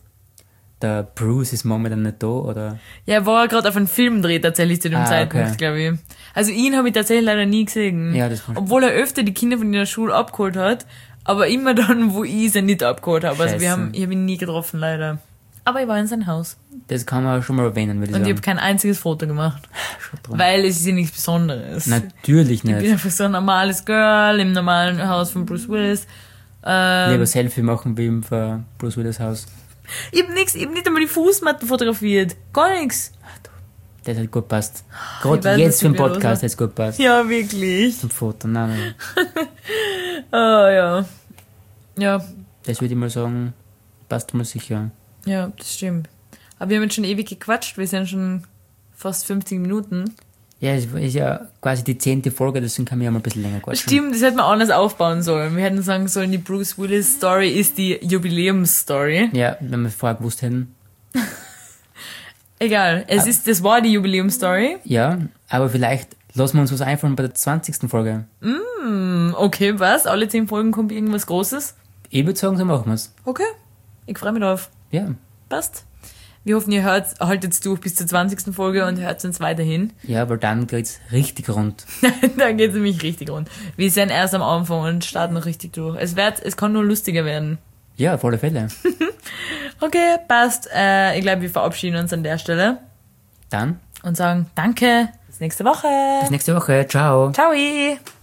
[SPEAKER 3] der Bruce ist momentan nicht da, oder?
[SPEAKER 4] Ja, er war gerade auf einem Film dreht tatsächlich zu dem
[SPEAKER 3] Ah,
[SPEAKER 4] Zeitpunkt,
[SPEAKER 3] okay.
[SPEAKER 4] glaube ich. Also ihn habe ich tatsächlich leider nie gesehen.
[SPEAKER 3] Ja, das kann ich-
[SPEAKER 4] Obwohl er öfter die Kinder von der Schule abgeholt hat, aber immer dann, wo ich sie nicht abgeholt habe. Also wir
[SPEAKER 3] Scheiße.
[SPEAKER 4] haben, ich habe ihn nie getroffen, leider. Aber ich war in sein Haus.
[SPEAKER 3] Das kann man schon mal erwähnen, würde ich
[SPEAKER 4] Und ich
[SPEAKER 3] sagen.
[SPEAKER 4] habe kein einziges Foto gemacht.
[SPEAKER 3] Schon dran.
[SPEAKER 4] Weil es ist ja nichts Besonderes.
[SPEAKER 3] Natürlich
[SPEAKER 4] Ich bin
[SPEAKER 3] nicht.
[SPEAKER 4] einfach so ein normales Girl im normalen Haus von Bruce Willis. Ähm,
[SPEAKER 3] Lieber Selfie machen wie im für Bruce Willis Haus.
[SPEAKER 4] ich hab nix, ich hab nicht einmal die Fußmatten fotografiert. Gar nichts.
[SPEAKER 3] Das hat gut passt.
[SPEAKER 4] Ich
[SPEAKER 3] Gerade
[SPEAKER 4] weiß,
[SPEAKER 3] jetzt
[SPEAKER 4] was
[SPEAKER 3] für den
[SPEAKER 4] mit mir los
[SPEAKER 3] Podcast
[SPEAKER 4] war.
[SPEAKER 3] hat es gut passt.
[SPEAKER 4] Ja, wirklich.
[SPEAKER 3] Zum Foto, nein, nein.
[SPEAKER 4] Oh, ja. Ja,
[SPEAKER 3] Das würde ich mal sagen, passt mal sicher.
[SPEAKER 4] ja, das stimmt. Aber wir haben jetzt schon ewig gequatscht. Wir sind schon fast fünfzig Minuten.
[SPEAKER 3] Ja, es ist ja quasi die zehnte Folge, deswegen kann man ja mal ein bisschen länger quatschen.
[SPEAKER 4] Stimmt, das hätten wir anders aufbauen sollen. Wir hätten sagen sollen, die Bruce Willis Story ist die Jubiläumsstory.
[SPEAKER 3] Ja, wenn wir vorher gewusst hätten.
[SPEAKER 4] Egal, es ist, das war die Jubiläumsstory.
[SPEAKER 3] Ja, aber vielleicht lassen wir uns was einfallen bei der zwanzigsten Folge.
[SPEAKER 4] Hm, okay, was? Alle zehn Folgen kommt irgendwas Großes?
[SPEAKER 3] Ich würde sagen, so machen wir es.
[SPEAKER 4] Okay, ich freue mich drauf.
[SPEAKER 3] Ja.
[SPEAKER 4] Passt. Wir hoffen, ihr hört, haltet durch bis zur zwanzigsten Folge und hört uns weiterhin.
[SPEAKER 3] Ja, weil dann geht's richtig rund.
[SPEAKER 4] Dann geht's nämlich richtig rund. Wir sind erst am Anfang und starten noch richtig durch. Es wird, es kann nur lustiger werden.
[SPEAKER 3] Ja, auf alle Fälle.
[SPEAKER 4] Okay, passt. Äh, ich glaube, wir verabschieden uns an der Stelle
[SPEAKER 3] Dann,
[SPEAKER 4] und sagen Danke. Bis nächste Woche.
[SPEAKER 3] bis nächste Woche. Ciao.
[SPEAKER 4] Ciao.